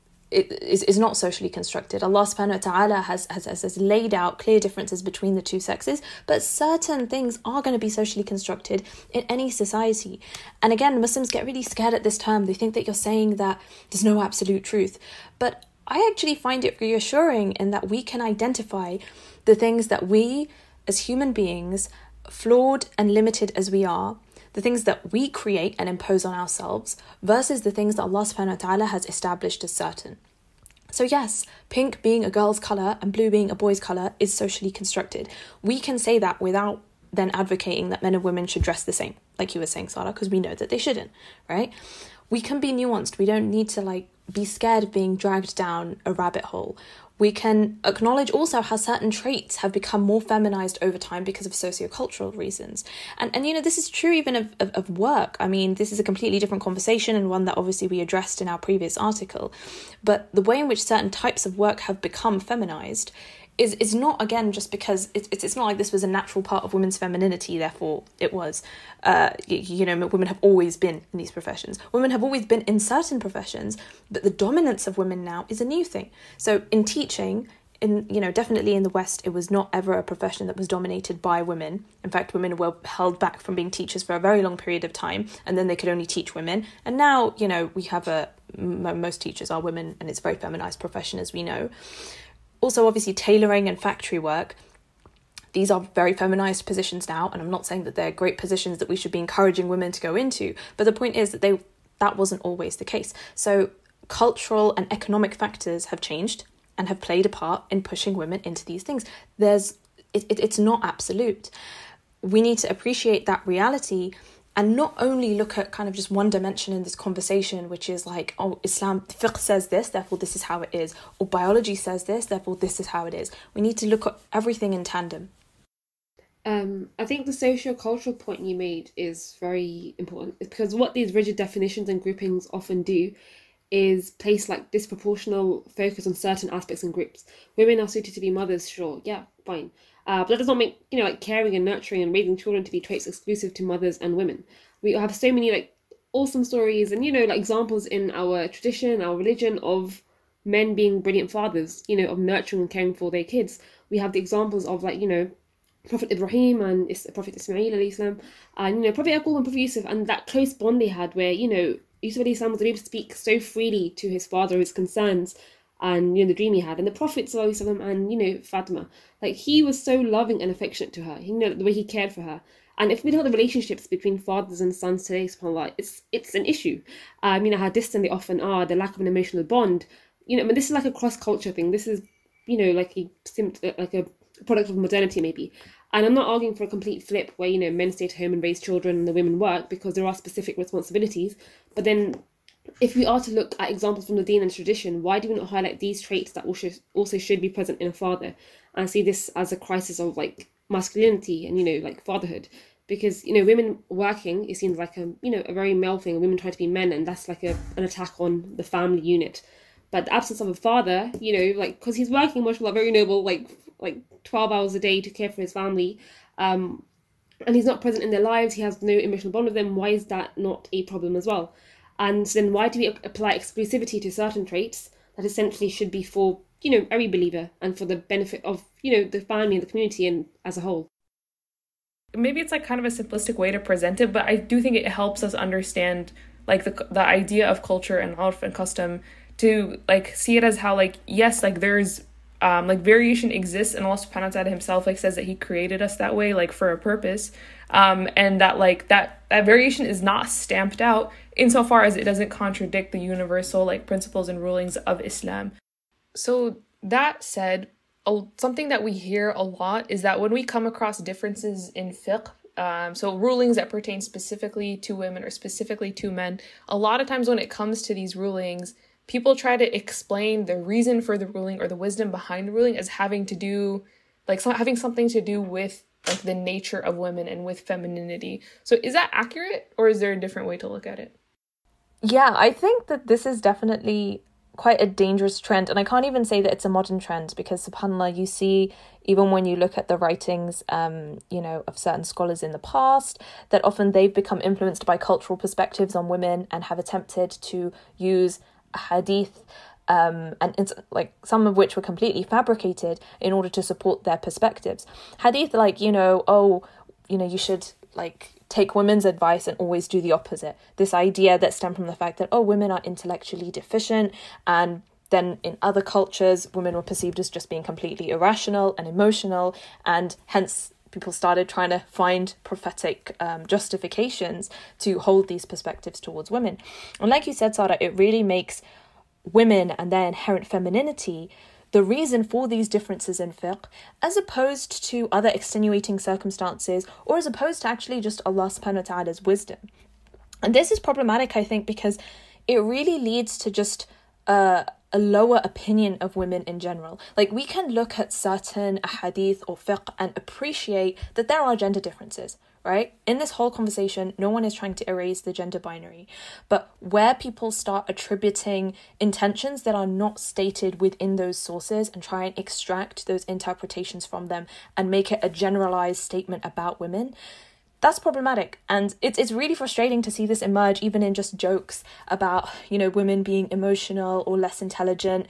S3: it is, is not socially constructed. Allah subhanahu wa ta'ala has, has, has laid out clear differences between the two sexes, but certain things are going to be socially constructed in any society. And again, Muslims get really scared at this term. They think that you're saying that there's no absolute truth. But I actually find it reassuring in that we can identify the things that we, as human beings, flawed and limited as we are, the things that we create and impose on ourselves versus the things that Allah subhanahu wa ta'ala has established as certain. So yes, pink being a girl's colour and blue being a boy's colour is socially constructed. We can say that without then advocating that men and women should dress the same, like you were saying, Sarah, because we know that they shouldn't, right? We can be nuanced. We don't need to like be scared of being dragged down a rabbit hole. We can acknowledge also how certain traits have become more feminized over time because of sociocultural reasons. And, and you know, this is true even of, of, of work. I mean, this is a completely different conversation and one that obviously we addressed in our previous article. But the way in which certain types of work have become feminized is is not, again, just because it's it's not like this was a natural part of women's femininity, therefore it was. Uh, you, you know, women have always been in these professions. Women have always been in certain professions, but the dominance of women now is a new thing. So in teaching, in you know, definitely in the West, it was not ever a profession that was dominated by women. In fact, women were held back from being teachers for a very long period of time, and then they could only teach women. And now, you know, we have a, most teachers are women, and it's a very feminized profession, as we know. Also, obviously, tailoring and factory work, these are very feminized positions now, and I'm not saying that they're great positions that we should be encouraging women to go into, but the point is that they that wasn't always the case. So cultural and economic factors have changed and have played a part in pushing women into these things. There's it, it, it's not absolute. We need to appreciate that reality and not only look at kind of just one dimension in this conversation, which is like, oh, Islam, fiqh says this, therefore this is how it is. Or biology says this, therefore this is how it is. We need to look at everything in tandem.
S5: Um, I think the socio-cultural point you made is very important. It's because what these rigid definitions and groupings often do is place like disproportional focus on certain aspects and groups. Women are suited to be mothers, sure, yeah, fine. Uh, but that does not make, you know, like caring and nurturing and raising children to be traits exclusive to mothers and women. We have so many like awesome stories and, you know, like examples in our tradition, our religion of men being brilliant fathers, you know, of nurturing and caring for their kids. We have the examples of like, you know, Prophet Ibrahim and Prophet Ismail alayhi salam, and, you know, Prophet Yaqub and Prophet Yusuf, and that close bond they had where, you know, Yusuf alayhi salam was able to speak so freely to his father, his concerns, and, you know, the dream he had. And the Prophet ﷺ and, you know, Fatima, like, he was so loving and affectionate to her, you know, the way he cared for her. And if we look at the relationships between fathers and sons today, subhanAllah, it's it's an issue. Um, you know, how distant they often are, the lack of an emotional bond. You know, I mean, this is like a cross-culture thing. This is, you know, like a like a product of modernity, maybe. And I'm not arguing for a complete flip where, you know, men stay at home and raise children and the women work, because there are specific responsibilities. But then if we are to look at examples from the deen and tradition, why do we not highlight these traits that also also should be present in a father, and see this as a crisis of like masculinity and, you know, like fatherhood? Because, you know, women working, it seems like a, you know, a very male thing, and women try to be men, and that's like a, an attack on the family unit. But the absence of a father, you know, like, because he's working, mashallah, very noble, like like twelve hours a day to care for his family, um, and he's not present in their lives, he has no emotional bond with them, why is that not a problem as well? And then why do we apply exclusivity to certain traits that essentially should be for, you know, every believer and for the benefit of, you know, the family and the community and as a whole?
S4: Maybe it's like kind of a simplistic way to present it, but I do think it helps us understand like the the idea of culture and urf and custom, to like see it as how like, yes, like there's um like variation exists, and Allah subhanahu wa ta'ala himself like says that he created us that way, like for a purpose, um and that like that that variation is not stamped out insofar as it doesn't contradict the universal like principles and rulings of Islam. So that said, something that we hear a lot is that when we come across differences in fiqh, um, so rulings that pertain specifically to women or specifically to men, a lot of times when it comes to these rulings, people try to explain the reason for the ruling or the wisdom behind the ruling as having to do, like so, having something to do with like the nature of women and with femininity. So is that accurate, or is there a different way to look at it?
S3: Yeah, I think that this is definitely quite a dangerous trend, and I can't even say that it's a modern trend, because subhanAllah, you see, even when you look at the writings um you know of certain scholars in the past, that often they've become influenced by cultural perspectives on women and have attempted to use hadith um and it's like some of which were completely fabricated in order to support their perspectives. Hadith, like, you know oh you know you should like take women's advice and always do the opposite. This idea that stemmed from the fact that, oh, women are intellectually deficient, and then in other cultures, women were perceived as just being completely irrational and emotional, and hence people started trying to find prophetic um, justifications to hold these perspectives towards women. And like you said, Sarah, it really makes women and their inherent femininity the reason for these differences in fiqh, as opposed to other extenuating circumstances, or as opposed to actually just Allah subhanahu wa ta'ala's wisdom. And this is problematic, I think, because it really leads to just uh, a lower opinion of women in general. Like, we can look at certain hadith or fiqh and appreciate that there are gender differences, right? In this whole conversation, no one is trying to erase the gender binary. But where people start attributing intentions that are not stated within those sources and try and extract those interpretations from them and make it a generalized statement about women, that's problematic. And it's it's really frustrating to see this emerge even in just jokes about, you know, women being emotional or less intelligent.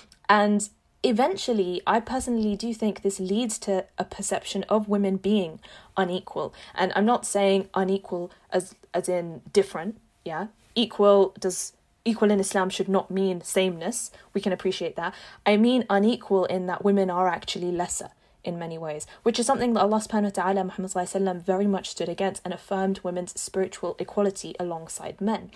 S3: And eventually, I personally do think this leads to a perception of women being unequal. And I'm not saying unequal as as in different, yeah? Equal does equal in Islam should not mean sameness. We can appreciate that. I mean unequal in that women are actually lesser in many ways, which is something that Allah subhanahu wa ta'ala, Muhammad sallallahu alaihi wasallam, very much stood against and affirmed women's spiritual equality alongside men.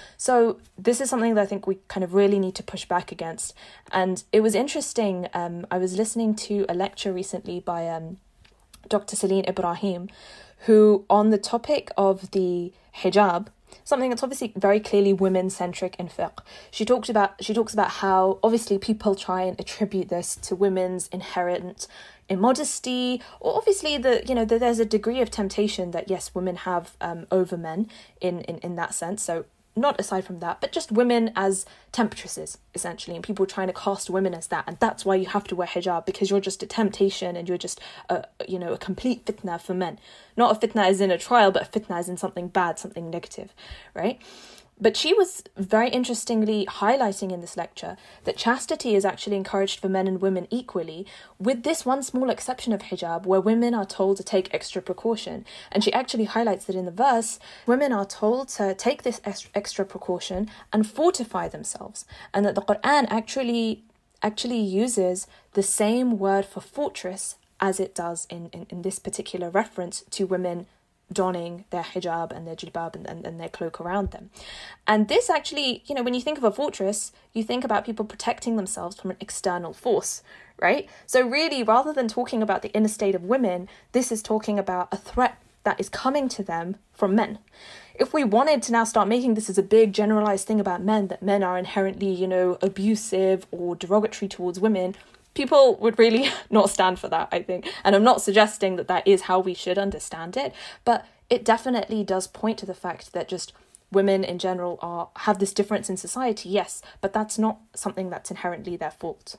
S3: So this is something that I think we kind of really need to push back against. And it was interesting, um, I was listening to a lecture recently by um, Doctor Celine Ibrahim, who on the topic of the hijab, something that's obviously very clearly women-centric in fiqh. She talked about she talks about how obviously people try and attribute this to women's inherent immodesty, or obviously the you know that there's a degree of temptation that yes, women have um, over men in, in in that sense. So not aside from that, but just women as temptresses, essentially, and people trying to cast women as that, and that's why you have to wear hijab, because you're just a temptation and you're just a you know a complete fitna for men. Not a fitna as in a trial, but a fitna as in something bad, something negative, right? But she was very interestingly highlighting in this lecture that chastity is actually encouraged for men and women equally, with this one small exception of hijab, where women are told to take extra precaution. And she actually highlights that in the verse, women are told to take this extra precaution and fortify themselves, and that the Quran actually actually uses the same word for fortress as it does in, in, in this particular reference to women donning their hijab and their jilbab and, and, and their cloak around them. And this actually, you know, when you think of a fortress, you think about people protecting themselves from an external force, right? So really, rather than talking about the inner state of women, this is talking about a threat that is coming to them from men. If we wanted to now start making this as a big generalized thing about men, that men are inherently, you know, abusive or derogatory towards women, people would really not stand for that, I think. And I'm not suggesting that that is how we should understand it, but it definitely does point to the fact that just women in general are have this difference in society, yes, but that's not something that's inherently their fault.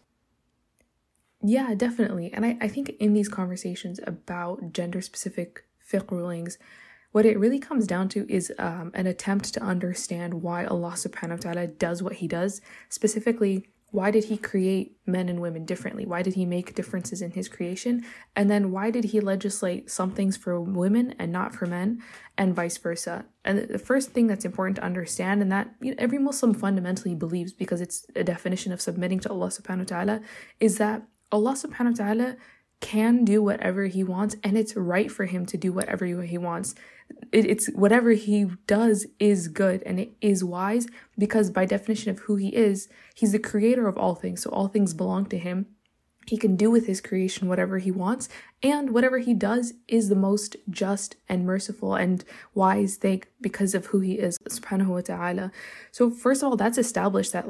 S4: Yeah, definitely. And I, I think in these conversations about gender-specific fiqh rulings, what it really comes down to is um, an attempt to understand why Allah subhanahu wa ta'ala does what he does. Specifically, why did he create men and women differently? Why did he make differences in his creation? And then why did he legislate some things for women and not for men, and vice versa? And the first thing that's important to understand, and that you know, every Muslim fundamentally believes, because it's a definition of submitting to Allah subhanahu wa ta'ala, is that Allah subhanahu wa ta'ala can do whatever he wants, and it's right for him to do whatever he wants. It, it's whatever he does is good and it is wise, because by definition of who he is, he's the creator of all things. So all things belong to him. He can do with his creation whatever he wants, and whatever he does is the most just and merciful and wise thing because of who he is, subhanahu wa ta'ala. So first of all, that's established that like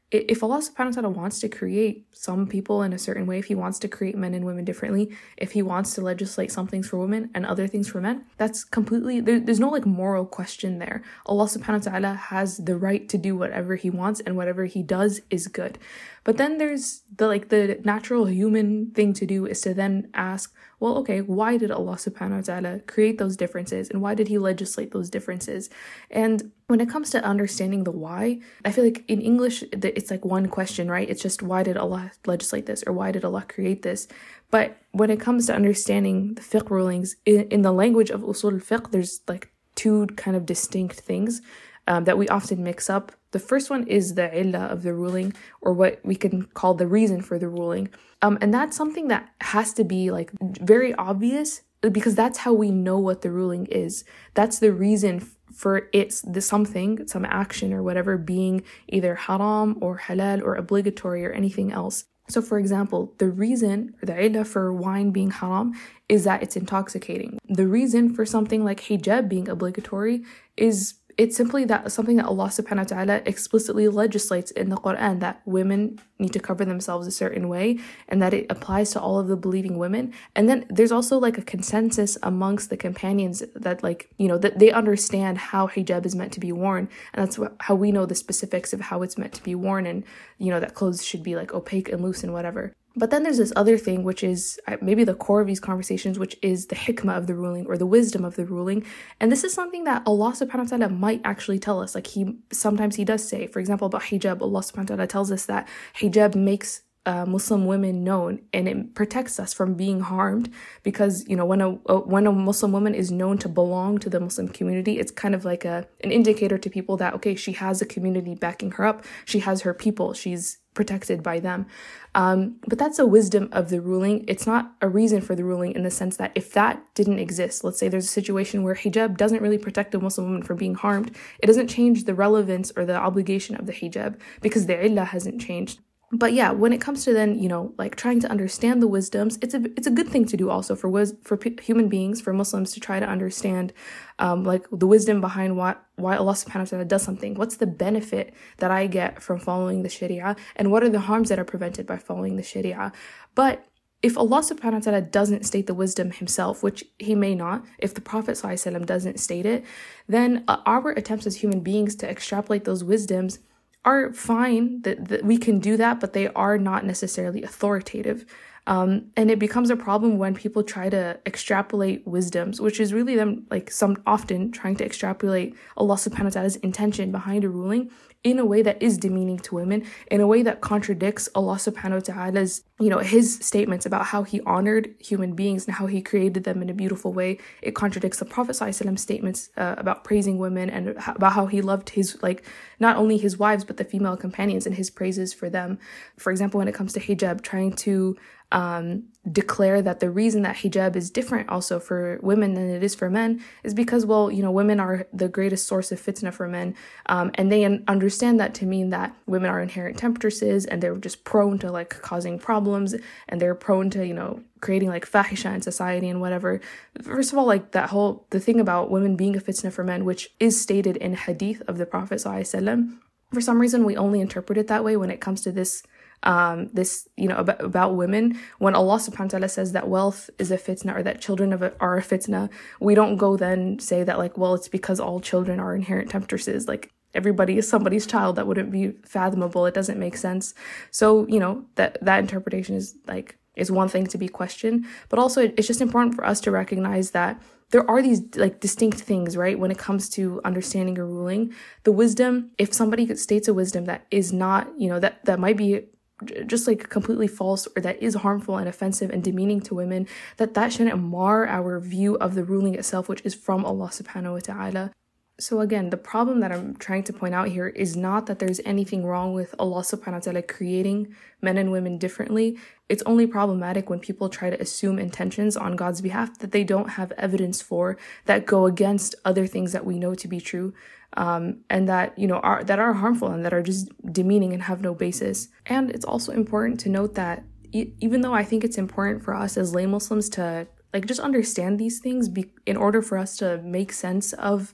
S4: if Allah subhanahu wa ta'ala wants to create some people in a certain way, if he wants to create men and women differently, if he wants to legislate some things for women and other things for men, that's completely, there, there's no like moral question there. Allah subhanahu wa ta'ala has the right to do whatever he wants, and whatever he does is good. But then there's the like the natural human thing to do is to then ask, well, okay, why did Allah subhanahu wa ta'ala create those differences, and why did he legislate those differences? And when it comes to understanding the why, I feel like in English, it's like one question, right? It's just, why did Allah legislate this, or why did Allah create this? But when it comes to understanding the fiqh rulings, in, in the language of usul al-fiqh, there's like two kind of distinct things um, that we often mix up. The first one is the illah of the ruling, or what we can call the reason for the ruling. Um, and that's something that has to be like very obvious, because that's how we know what the ruling is. That's the reason for it's the something, some action or whatever, being either haram or halal or obligatory or anything else. So for example, the reason, or the illah for wine being haram is that it's intoxicating. The reason for something like hijab being obligatory is it's simply that something that Allah subhanahu wa ta'ala explicitly legislates in the Quran, that women need to cover themselves a certain way, and that it applies to all of the believing women. And then there's also like a consensus amongst the companions that, like, you know, that they understand how hijab is meant to be worn, and that's what, how we know the specifics of how it's meant to be worn, and, you know, that clothes should be like opaque and loose and whatever. But then there's this other thing, which is maybe the core of these conversations, which is the hikmah of the ruling, or the wisdom of the ruling. And this is something that Allah subhanahu wa ta'ala might actually tell us. Like he sometimes he does say, for example, about hijab, Allah subhanahu wa ta'ala tells us that hijab makes uh, Muslim women known, and it protects us from being harmed, because, you know, when a, a when a Muslim woman is known to belong to the Muslim community, it's kind of like a an indicator to people that, okay, she has a community backing her up, she has her people, she's protected by them. Um, but that's a wisdom of the ruling. It's not a reason for the ruling, in the sense that if that didn't exist, let's say there's a situation where hijab doesn't really protect a Muslim woman from being harmed, it doesn't change the relevance or the obligation of the hijab, because the illah hasn't changed. But yeah, when it comes to then, you know, like trying to understand the wisdoms, it's a it's a good thing to do also for wis- for p- human beings, for Muslims, to try to understand um, like the wisdom behind why, why Allah subhanahu wa ta'ala does something. What's the benefit that I get from following the Sharia, and what are the harms that are prevented by following the Sharia? But if Allah subhanahu wa ta'ala doesn't state the wisdom himself, which he may not, if the Prophet sallallahu alaihi wasallam doesn't state it, then uh, our attempts as human beings to extrapolate those wisdoms are fine, that, that we can do that, but they are not necessarily authoritative. Um, and it becomes a problem when people try to extrapolate wisdoms, which is really them, like some often trying to extrapolate Allah subhanahu wa ta'ala's intention behind a ruling in a way that is demeaning to women, in a way that contradicts Allah subhanahu wa ta'ala's, you know, his statements about how he honored human beings and how he created them in a beautiful way. It contradicts the Prophet sallallahu alaihi wasallam's statements uh, about praising women, and about how he loved his, like, not only his wives, but the female companions, and his praises for them. For example, when it comes to hijab, trying to um, declare that the reason that hijab is different also for women than it is for men is because, well, you know, women are the greatest source of fitna for men. Um, and they un- understand that to mean that women are inherent temptresses, and they're just prone to like causing problems, and they're prone to, you know, creating like fahisha in society and whatever. First of all, like that whole, the thing about women being a fitna for men, which is stated in hadith of the Prophet sallallahu alaihi wasallam, for some reason we only interpret it that way when it comes to this Um, this, you know, about, about women. When Allah subhanahu wa ta'ala says that wealth is a fitna, or that children of it are a fitna, we don't go then say that, like, well, it's because all children are inherent temptresses. Like, everybody is somebody's child. That wouldn't be fathomable. It doesn't make sense. So, you know, that, that interpretation is like, is one thing to be questioned, but also it's just important for us to recognize that there are these like distinct things, right? When it comes to understanding a ruling, the wisdom, if somebody states a wisdom that is not, you know, that, that might be just like completely false, or that is harmful and offensive and demeaning to women, that that shouldn't mar our view of the ruling itself, which is from Allah subhanahu wa ta'ala. So again, the problem that I'm trying to point out here is not that there's anything wrong with Allah subhanahu wa ta'ala creating men and women differently. It's only problematic when people try to assume intentions on God's behalf that they don't have evidence for, that go against other things that we know to be true. Um, and that, you know, are that are harmful and that are just demeaning and have no basis. And it's also important to note that e- even though I think it's important for us as lay Muslims to like just understand these things be- in order for us to make sense of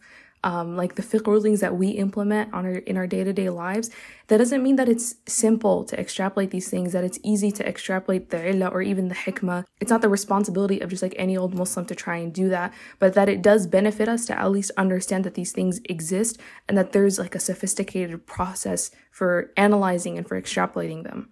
S4: um, like the fiqh rulings that we implement on our, in our day-to-day lives, that doesn't mean that it's simple to extrapolate these things, that it's easy to extrapolate the illah or even the hikmah. It's not the responsibility of just like any old Muslim to try and do that, but that it does benefit us to at least understand that these things exist and that there's like a sophisticated process for analyzing and for extrapolating them.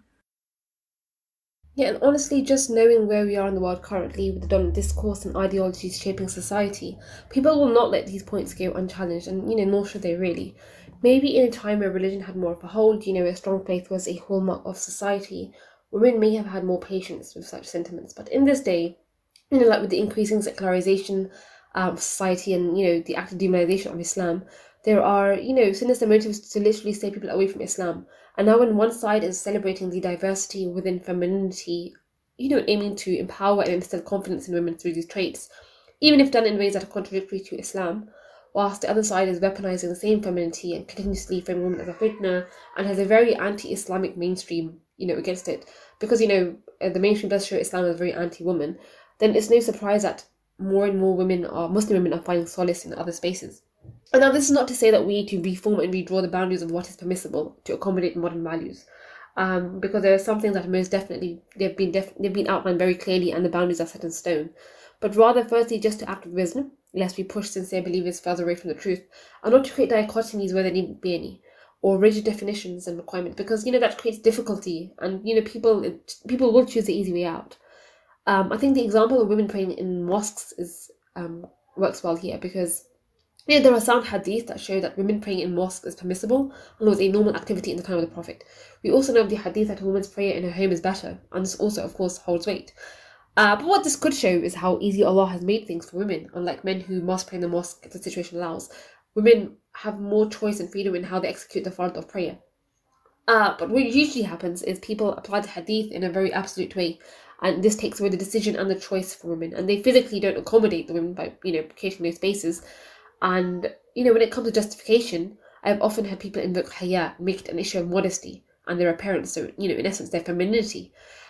S5: Yeah, and honestly, just knowing where we are in the world currently with the dominant discourse and ideologies shaping society, people will not let these points go unchallenged, and, you know, nor should they really. Maybe in a time where religion had more of a hold, you know, where strong faith was a hallmark of society, women may have had more patience with such sentiments. But in this day, you know, like with the increasing secularization um, of society and, you know, the active demonization of Islam, there are, you know, sinister motives to literally stay people away from Islam. And now when one side is celebrating the diversity within femininity, you know, aiming to empower and instill confidence in women through these traits, even if done in ways that are contradictory to Islam, whilst the other side is weaponizing the same femininity and continuously framing women as a fitna and has a very anti-Islamic mainstream, you know, against it. Because, you know, the mainstream does show Islam as very anti-woman, then it's no surprise that more and more women are, Muslim women are finding solace in other spaces. And now this is not to say that we need to reform and redraw the boundaries of what is permissible to accommodate modern values, um, because there are some things that most definitely they've been def- they've been outlined very clearly and the boundaries are set in stone. But rather, firstly, just to act with wisdom, lest we push sincere believers further away from the truth, and not to create dichotomies where there needn't be any, or rigid definitions and requirements, because, you know, that creates difficulty, and, you know, people people will choose the easy way out. Um, I think the example of women praying in mosques is um, works well here, because, yeah, there are sound hadith that show that women praying in mosques is permissible and was a normal activity in the time of the Prophet. We also know the hadith that a woman's prayer in her home is better, and this also, of course, holds weight. Uh, but what this could show is how easy Allah has made things for women. Unlike men who must pray in the mosque if the situation allows, women have more choice and freedom in how they execute the fard of prayer. Uh, but what usually happens is people apply the hadith in a very absolute way, and this takes away the decision and the choice for women, and they physically don't accommodate the women by, you know, creating those spaces. And, you know, when it comes to justification, I've often had people invoke haya, make it an issue of modesty and their appearance, so, you know, in essence, their femininity.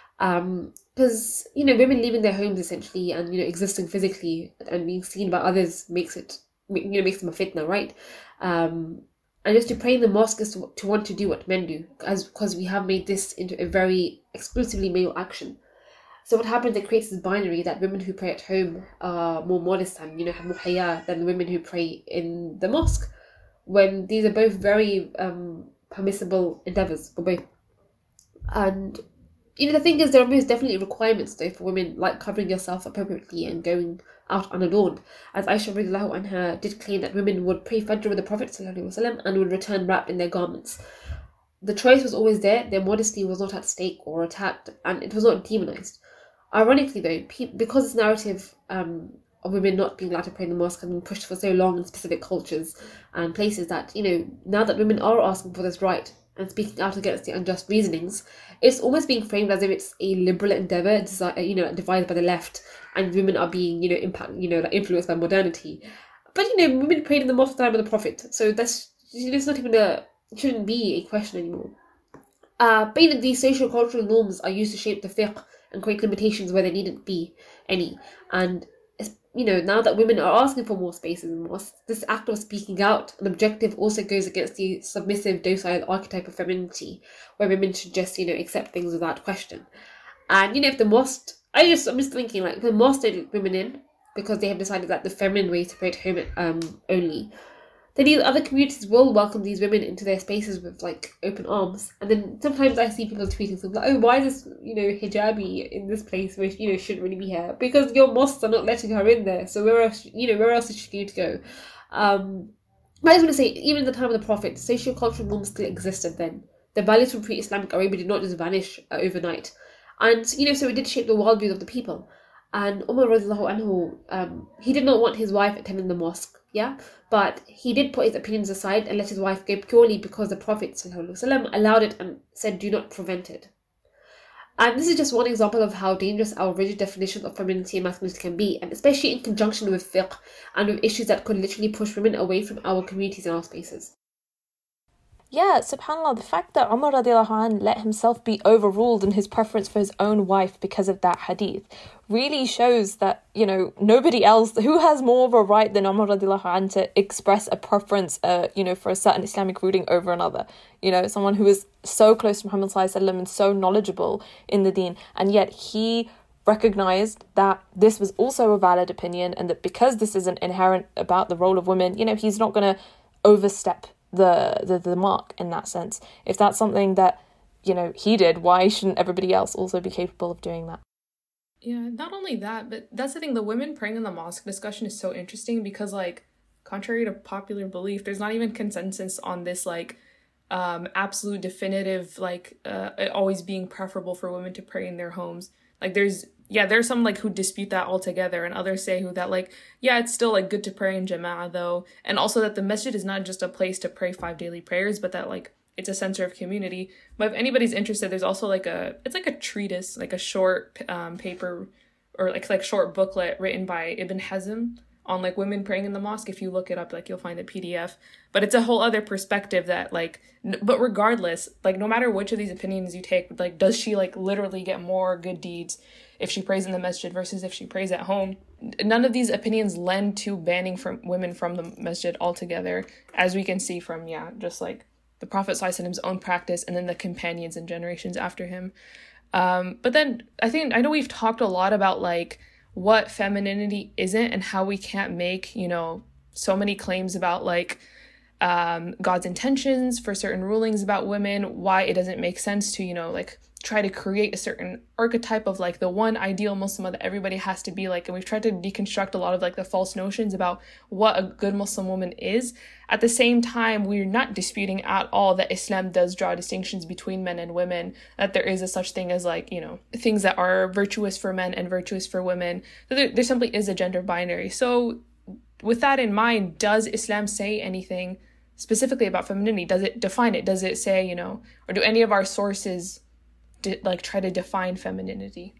S5: Um, because, you know, women leaving their homes essentially and, you know, existing physically and being seen by others makes it, you know, makes them a fitna, right? Um, and just to pray in the mosque is to, to want to do what men do, as because we have made this into a very exclusively male action. So what happens, it creates this binary that women who pray at home are more modest and, you know, have more haya than the women who pray in the mosque, when these are both very um, permissible endeavours for both. And, you know, the thing is, there are most definitely requirements, though, for women, like covering yourself appropriately and going out unadorned. As Aisha radiallahu anha did claim that women would pray Fajr with the Prophet sallallahu alaihi wasallam and would return wrapped in their garments. The choice was always there, their modesty was not at stake or attacked, and it was not demonised. Ironically, though, pe- because this narrative um, of women not being allowed to pray in the mosque has been pushed for so long in specific cultures and places, that, you know, now that women are asking for this right and speaking out against the unjust reasonings, it's almost being framed as if it's a liberal endeavour, desi- you know, devised by the left, and women are being, you know, impact, you know, like influenced by modernity. But, you know, women prayed in the mosque at the time of the Prophet, so that's, it's not even a, it shouldn't be a question anymore. Uh, but, you know, these social cultural norms are used to shape the fiqh and create limitations where there needn't be any. And, you know, now that women are asking for more spaces in mosques, this act of speaking out and objective also goes against the submissive, docile archetype of femininity, where women should just, you know, accept things without question. And, you know, if the mosque, I just, I'm just thinking, like, if the mosque don't let women in because they have decided that the feminine way is to pray at home um, only, then these other communities will welcome these women into their spaces with, like, open arms. And then sometimes I see people tweeting something like, oh, why is this, you know, hijabi in this place which, you know, shouldn't really be here? Because your mosques are not letting her in there, so where else, you know, where else is she going to go? Um, but I just want to say, even in the time of the Prophet, social cultural norms still existed then. The values from pre-Islamic Arabia did not just vanish uh, overnight. And, you know, so it did shape the worldviews of the people. And Umar radiallahu anhu, um, he did not want his wife attending the mosque, yeah? But he did put his opinions aside and let his wife go purely because the Prophet ﷺ allowed it and said, do not prevent it. And this is just one example of how dangerous our rigid definition of femininity and masculinity can be, and especially in conjunction with fiqh and with issues that could literally push women away from our communities and our spaces.
S3: yeah, subhanAllah, the fact that Umar radiallahu anh let himself be overruled in his preference for his own wife because of that hadith really shows that, you know, nobody else, who has more of a right than Umar radiallahu anh to express a preference, uh, you know, for a certain Islamic ruling over another. You know, someone who is so close to Muhammad sallallahu alaihi wasallam and so knowledgeable in the deen, and yet he recognized that this was also a valid opinion, and that because this isn't inherent about the role of women, you know, he's not going to overstep the, the the mark in that sense. If that's something that, you know, he did, why shouldn't everybody else also be capable of doing that?
S4: Yeah, not only that, but that's the thing, the women praying in the mosque discussion is so interesting because, like, contrary to popular belief, there's not even consensus on this, like, um, absolute definitive, like, uh, it always being preferable for women to pray in their homes. Like, there's, yeah, there's some, like, who dispute that altogether, and others say who that, like, yeah, it's still, like, good to pray in jama'ah, though, and also that the masjid is not just a place to pray five daily prayers, but that, like, it's a center of community. But if anybody's interested, there's also, like, a, it's like a treatise, like a short um, paper, or, like, like short booklet written by Ibn Hazm on, like, women praying in the mosque. If you look it up, like, you'll find the P D F. But it's a whole other perspective that, like, n- but regardless, like, no matter which of these opinions you take, like, does she, like, literally get more good deeds if she prays in the masjid versus if she prays at home? None of these opinions lend to banning from women from the masjid altogether, as we can see from, yeah, just, like, the Prophet sallallahu alaihi wasallam's own practice and then the companions and generations after him. Um, but then I think, I know we've talked a lot about, like, what femininity isn't and how we can't make, you know, so many claims about, like, um, God's intentions for certain rulings about women, why it doesn't make sense to, you know, like, try to create a certain archetype of, like, the one ideal Muslim that everybody has to be like. And we've tried to deconstruct a lot of, like, the false notions about what a good Muslim woman is. At the same time, we're not disputing at all that Islam does draw distinctions between men and women, that there is a such thing as, like, you know, things that are virtuous for men and virtuous for women. There, there simply is a gender binary. So with that in mind, does Islam say anything specifically about femininity? Does it define it? Does it say, you know, or do any of our sources de- like try to define femininity?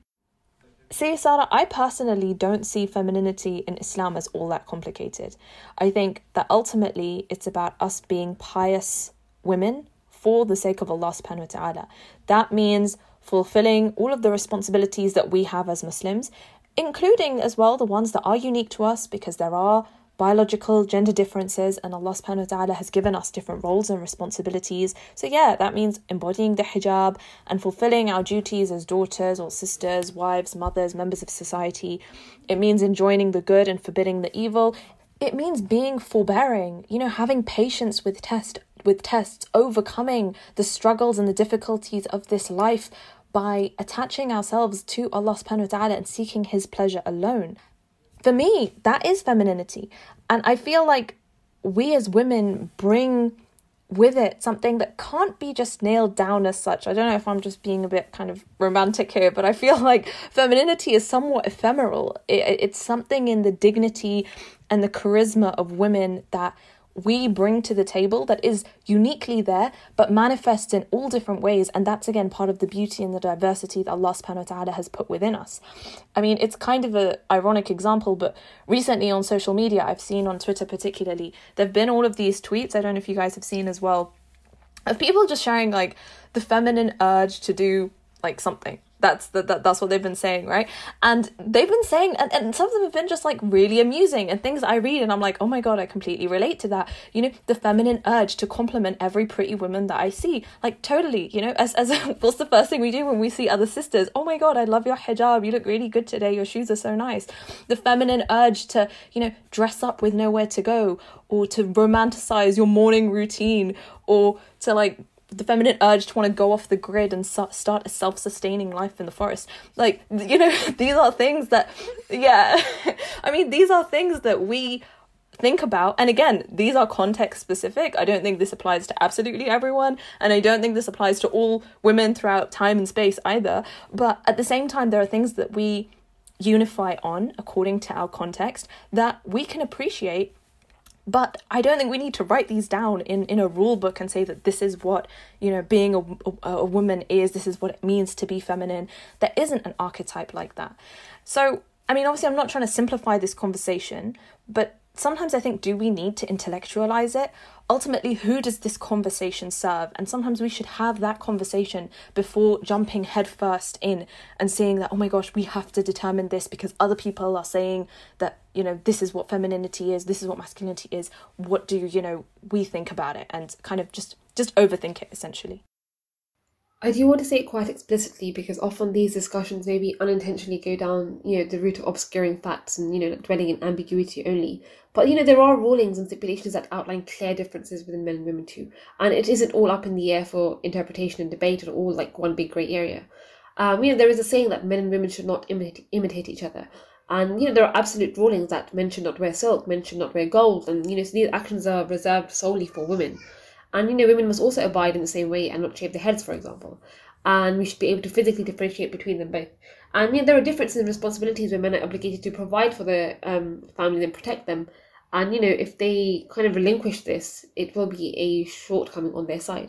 S3: See, Sarah, I personally don't see femininity in Islam as all that complicated. I think that ultimately it's about us being pious women for the sake of Allah subhanahu wa ta'ala. That means fulfilling all of the responsibilities that we have as Muslims, including as well the ones that are unique to us, because there are biological gender differences and Allah subhanahu wa ta'ala has given us different roles and responsibilities. So yeah, that means embodying the hijab and fulfilling our duties as daughters or sisters, wives, mothers, members of society. It means enjoining the good and forbidding the evil. It means being forbearing, you know, having patience with test with tests, overcoming the struggles and the difficulties of this life by attaching ourselves to Allah subhanahu wa ta'ala and seeking His pleasure alone. For me, that is femininity. And I feel like we as women bring with it something that can't be just nailed down as such. I don't know if I'm just being a bit kind of romantic here, but I feel like femininity is somewhat ephemeral. It, it's something in the dignity and the charisma of women that we bring to the table that is uniquely there, but manifests in all different ways. And that's, again, part of the beauty and the diversity that Allah subhanahu wa ta'ala has put within us. I mean, it's kind of an ironic example, but recently on social media, I've seen on Twitter particularly, there've been all of these tweets, I don't know if you guys have seen as well, of people just sharing, like, the feminine urge to do, like, something. That's the, that, that's what they've been saying, right? And they've been saying, and, and some of them have been just, like, really amusing and things that I read and I'm like, oh my God, I completely relate to that. You know, the feminine urge to compliment every pretty woman that I see. Like, totally, you know, as, as what's the first thing we do when we see other sisters? Oh my God, I love your hijab. You look really good today. Your shoes are so nice. The feminine urge to, you know, dress up with nowhere to go, or to romanticize your morning routine, or to, like, the feminine urge to want to go off the grid and start a self-sustaining life in the forest. Like, you know, these are things that, yeah, I mean, these are things that we think about. And again, these are context specific. I don't think this applies to absolutely everyone. And I don't think this applies to all women throughout time and space either. But at the same time, there are things that we unify on according to our context that we can appreciate. But I don't think we need to write these down in, in a rule book and say that this is what, you know, being a, a, a woman is, this is what it means to be feminine. There isn't an archetype like that. So, I mean, obviously I'm not trying to simplify this conversation, but sometimes I think, do we need to intellectualize it? Ultimately, who does this conversation serve? And sometimes we should have that conversation before jumping headfirst in and saying that, oh my gosh, we have to determine this because other people are saying that, you know, this is what femininity is, this is what masculinity is. What do, you know, we think about it? And kind of just, just overthink it, essentially.
S5: I do want to say it quite explicitly because often these discussions maybe unintentionally go down, you know, the route of obscuring facts and, you know, dwelling in ambiguity only. But, you know, there are rulings and stipulations that outline clear differences within men and women too. And it isn't all up in the air for interpretation and debate or all like one big grey area. Um, you know, there is a saying that men and women should not imitate, imitate each other. And, you know, there are absolute rulings that men should not wear silk, men should not wear gold. And, you know, so these actions are reserved solely for women. And, you know, women must also abide in the same way and not shave their heads, for example. And we should be able to physically differentiate between them both. And, you know, there are differences in responsibilities where men are obligated to provide for their um, families and protect them. And, you know, if they kind of relinquish this, it will be a shortcoming on their side.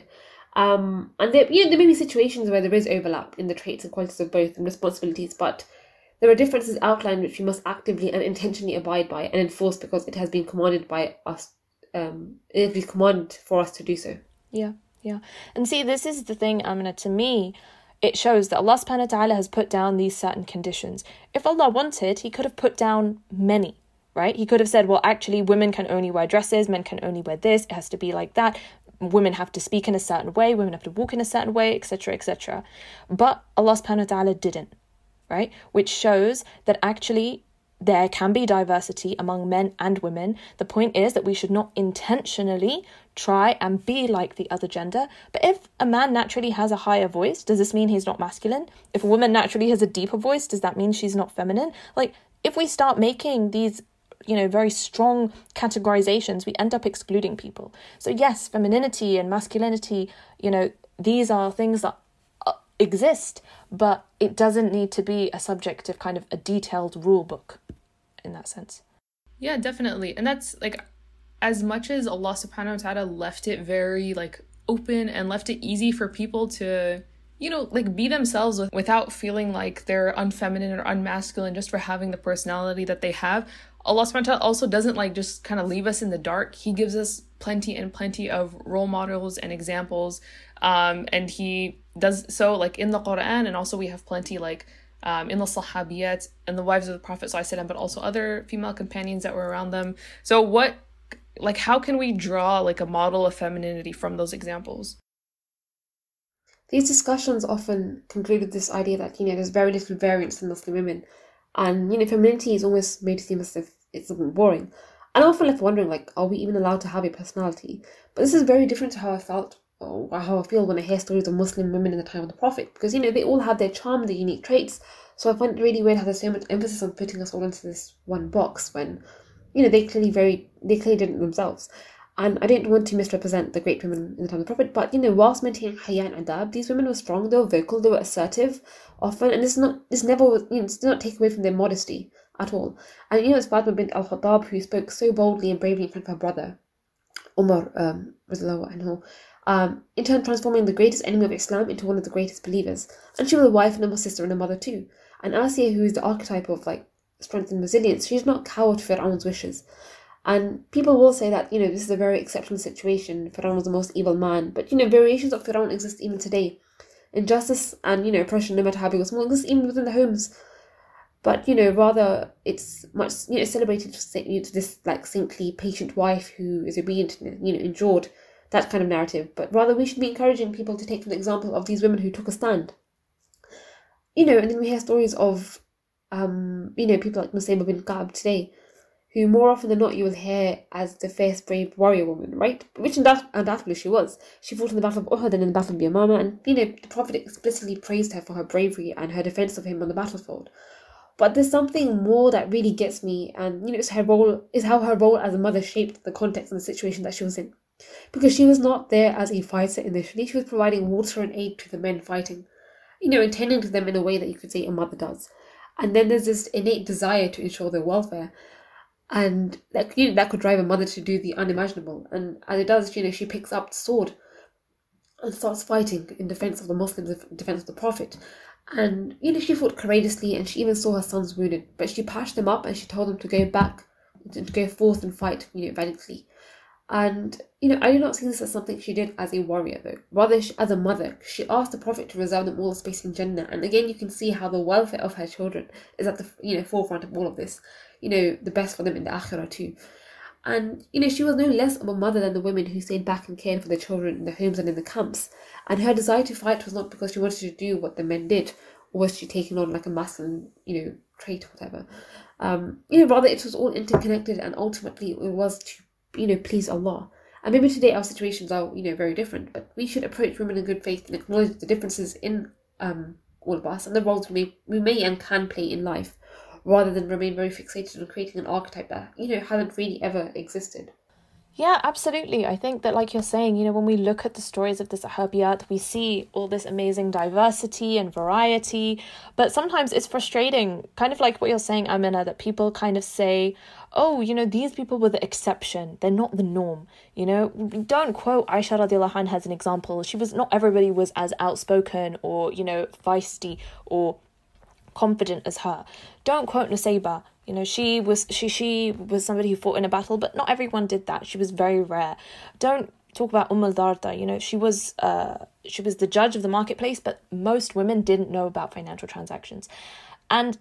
S5: Um, and there, you know, there may be situations where there is overlap in the traits and qualities of both and responsibilities, but there are differences outlined which we must actively and intentionally abide by and enforce because it has been commanded by us. Um, it is commanded for us to do so.
S3: Yeah, yeah. And see, this is the thing, Amina, to me, it shows that Allah subhanahu wa ta'ala has put down these certain conditions. If Allah wanted, he could have put down many, right? He could have said, well, actually, women can only wear dresses, men can only wear this, it has to be like that. Women have to speak in a certain way, women have to walk in a certain way, et cetera, et cetera. But Allah subhanahu wa ta'ala didn't, right? Which shows that actually there can be diversity among men and women. The point is that we should not intentionally try and be like the other gender. But if a man naturally has a higher voice, does this mean he's not masculine? If a woman naturally has a deeper voice, does that mean she's not feminine? Like, if we start making these, you know, very strong categorizations, we end up excluding people. So yes, femininity and masculinity, you know, these are things that exist, but it doesn't need to be a subject of kind of a detailed rule book in that sense.
S4: Yeah, definitely. And that's like, as much as Allah subhanahu wa ta'ala left it very like open and left it easy for people to, you know, like be themselves with, without feeling like they're unfeminine or unmasculine just for having the personality that they have, Allah subhanahu wa ta'ala also doesn't like just kind of leave us in the dark. He gives us plenty and plenty of role models and examples. Um, and he does so like in the Quran, and also we have plenty like um, in the Sahabiyat and the wives of the Prophet ﷺ, but also other female companions that were around them. So what, like, how can we draw like a model of femininity from those examples?
S5: These discussions often conclude with this idea that, you know, there's very little variance in Muslim women. And, you know, femininity is almost made to seem as if it's something boring. And I'm often left wondering, like, are we even allowed to have a personality? But this is very different to how I felt, or how I feel when I hear stories of Muslim women in the time of the Prophet. Because, you know, they all have their charm, their unique traits. So I find it really weird how there's so much emphasis on putting us all into this one box when, you know, they clearly very, they clearly didn't themselves. And I didn't want to misrepresent the great women in the time of the Prophet, but, you know, whilst maintaining haya and adab, these women were strong, they were vocal, they were assertive often, and this not this never was, you know, this did not take away from their modesty at all. And, you know, it's Fatima bint al-Khattab who spoke so boldly and bravely in front of her brother, Umar, um, anhu, um, in turn transforming the greatest enemy of Islam into one of the greatest believers. And she was a wife and a sister and a mother too. And Asiya, who is the archetype of, like, strength and resilience, she's not cowed to Fir'aun's wishes. And people will say that, you know, this is a very exceptional situation. Fir'aun was the most evil man. But, you know, variations of Fir'aun exist even today. Injustice and, you know, oppression, no matter how big or small, exists even within the homes. But, you know, rather it's much, you know, celebrated to, say, you know, to this, like, saintly, patient wife who is obedient, you know, endured that kind of narrative. But rather we should be encouraging people to take an example of these women who took a stand. You know, and then we hear stories of, um, you know, people like Nusayba bint Ka'b today, who more often than not you will hear as the first brave warrior woman, right? Which undoubtedly she was. She fought in the Battle of Uhud and in the Battle of Yamama, and, you know, the Prophet explicitly praised her for her bravery and her defense of him on the battlefield. But there's something more that really gets me, and, you know, it's her role, is how her role as a mother shaped the context and the situation that she was in. Because she was not there as a fighter initially, she was providing water and aid to the men fighting. You know, attending to them in a way that you could say a mother does. And then there's this innate desire to ensure their welfare. And that, you know, that could drive a mother to do the unimaginable. And as it does, you know, she picks up the sword and starts fighting in defense of the Muslims, in defense of the Prophet. And, you know, she fought courageously and she even saw her sons wounded. But she patched them up and she told them to go back to go forth and fight, you know, valiantly. And, you know, I do not see this as something she did as a warrior, though. Rather, she, as a mother, she asked the Prophet to reserve them all a space in Jannah. And again, you can see how the welfare of her children is at the, you know, forefront of all of this. You know, the best for them in the Akhirah too. And, you know, she was no less of a mother than the women who stayed back and cared for their children in the homes and in the camps. And her desire to fight was not because she wanted to do what the men did, or was she taking on like a masculine, you know, trait or whatever. Um, you know, rather it was all interconnected, and ultimately it was to, you know, please Allah. And maybe today our situations are, you know, very different, but we should approach women in good faith and acknowledge the differences in um all of us and the roles we may, we may and can play in life, rather than remain very fixated on creating an archetype that, you know, hasn't really ever existed.
S3: Yeah, absolutely. I think that, like you're saying, you know, when we look at the stories of the Sahabiyat, we see all this amazing diversity and variety, but sometimes it's frustrating, kind of like what you're saying, Amina, that people kind of say, oh, you know, these people were the exception, they're not the norm. You know, we don't quote Aisha radiallahu anha as an example. She was, not everybody was as outspoken or, you know, feisty or confident as her. Don't quote Nusayba. You know, she was she she was somebody who fought in a battle, but not everyone did that. She was very rare. Don't talk about Umm al-Darda. You know, she was uh she was the judge of the marketplace, but most women didn't know about financial transactions. And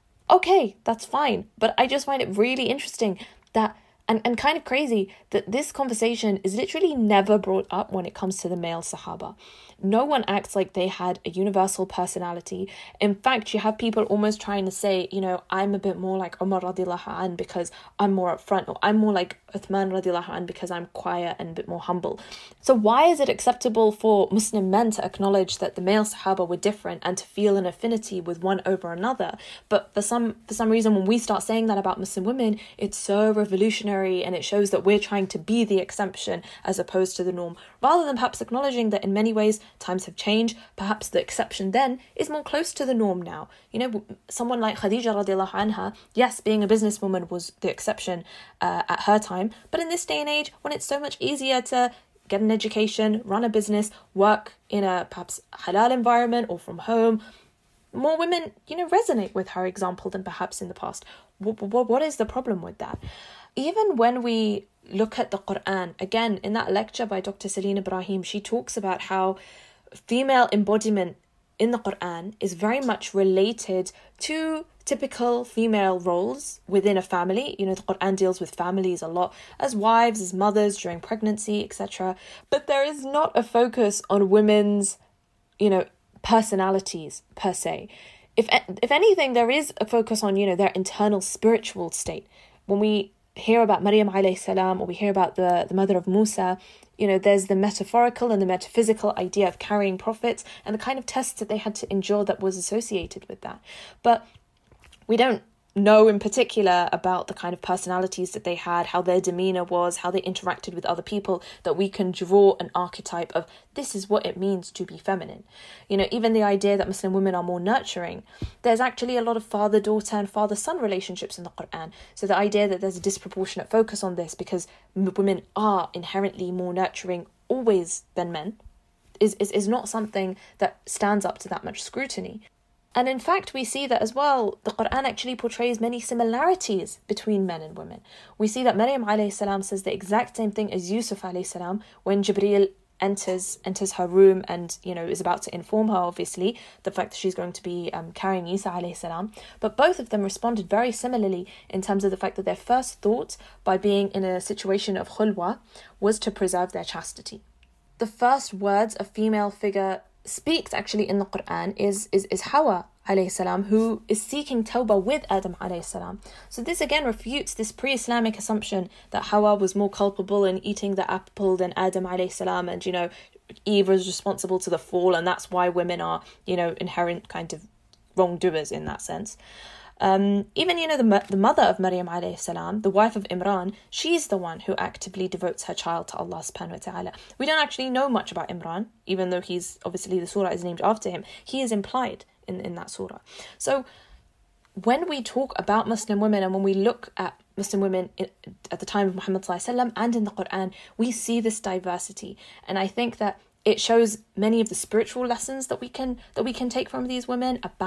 S3: okay, that's fine. But I just find it really interesting that and, and kind of crazy that this conversation is literally never brought up when it comes to the male Sahaba. No one acts like they had a universal personality. In fact, you have people almost trying to say, you know, I'm a bit more like Umar radiallahu anh because I'm more upfront, or I'm more like Uthman radiallahu anh because I'm quiet and a bit more humble. So why is it acceptable for Muslim men to acknowledge that the male Sahaba were different and to feel an affinity with one over another? But for some for some reason, when we start saying that about Muslim women, it's so revolutionary and it shows that we're trying to be the exception as opposed to the norm, rather than perhaps acknowledging that in many ways times have changed. Perhaps the exception then is more close to the norm now. You know, someone like Khadija radiallahu anha, yes, being a businesswoman was the exception uh, at her time, but in this day and age, when it's so much easier to get an education, run a business, work in a perhaps halal environment or from home, more women, you know, resonate with her example than perhaps in the past. What, what, what is the problem with that? Even when we look at the Quran, again, in that lecture by Doctor Celine Ibrahim, she talks about how female embodiment in the Quran is very much related to typical female roles within a family. You know, the Quran deals with families a lot, as wives, as mothers, during pregnancy, et cetera. But there is not a focus on women's, you know, personalities per se. If if anything, there is a focus on, you know, their internal spiritual state. When we hear about Maryam alayhi salam, or we hear about the, the mother of Musa, you know, there's the metaphorical and the metaphysical idea of carrying prophets and the kind of tests that they had to endure that was associated with that. But we don't know in particular about the kind of personalities that they had, how their demeanor was, how they interacted with other people, that we can draw an archetype of this is what it means to be feminine. You know, even the idea that Muslim women are more nurturing, there's actually a lot of father-daughter and father-son relationships in the Quran. So the idea that there's a disproportionate focus on this because women are inherently more nurturing always than men is, is, is not something that stands up to that much scrutiny. And in fact, we see that as well, the Quran actually portrays many similarities between men and women. We see that Maryam alayhi salam says the exact same thing as Yusuf alayhi salam when Jibreel enters enters her room and, you know, is about to inform her, obviously, the fact that she's going to be um, carrying Isa alayhi salam. But both of them responded very similarly in terms of the fact that their first thought by being in a situation of khulwa was to preserve their chastity. The first words a female figure speaks actually in the Quran is is, is Hawa alayhi salam, who is seeking tawbah with Adam alayhi salam. So this again refutes this pre-Islamic assumption that Hawa was more culpable in eating the apple than Adam alayhi salam, and, you know, Eve was responsible to the fall, and that's why women are, you know, inherent kind of wrongdoers in that sense. Um, even, you know, the the mother of Maryam alayhi salam, the wife of Imran, she's the one who actively devotes her child to Allah subhanahu wa ta'ala. We don't actually know much about Imran, even though he's, obviously, the surah is named after him. He is implied in, in that surah. So when we talk about Muslim women and when we look at Muslim women in, at the time of Muhammad sallallahu alaihi wasallam and in the Quran, we see this diversity. And I think that it shows many of the spiritual lessons that we can that we can take from these women about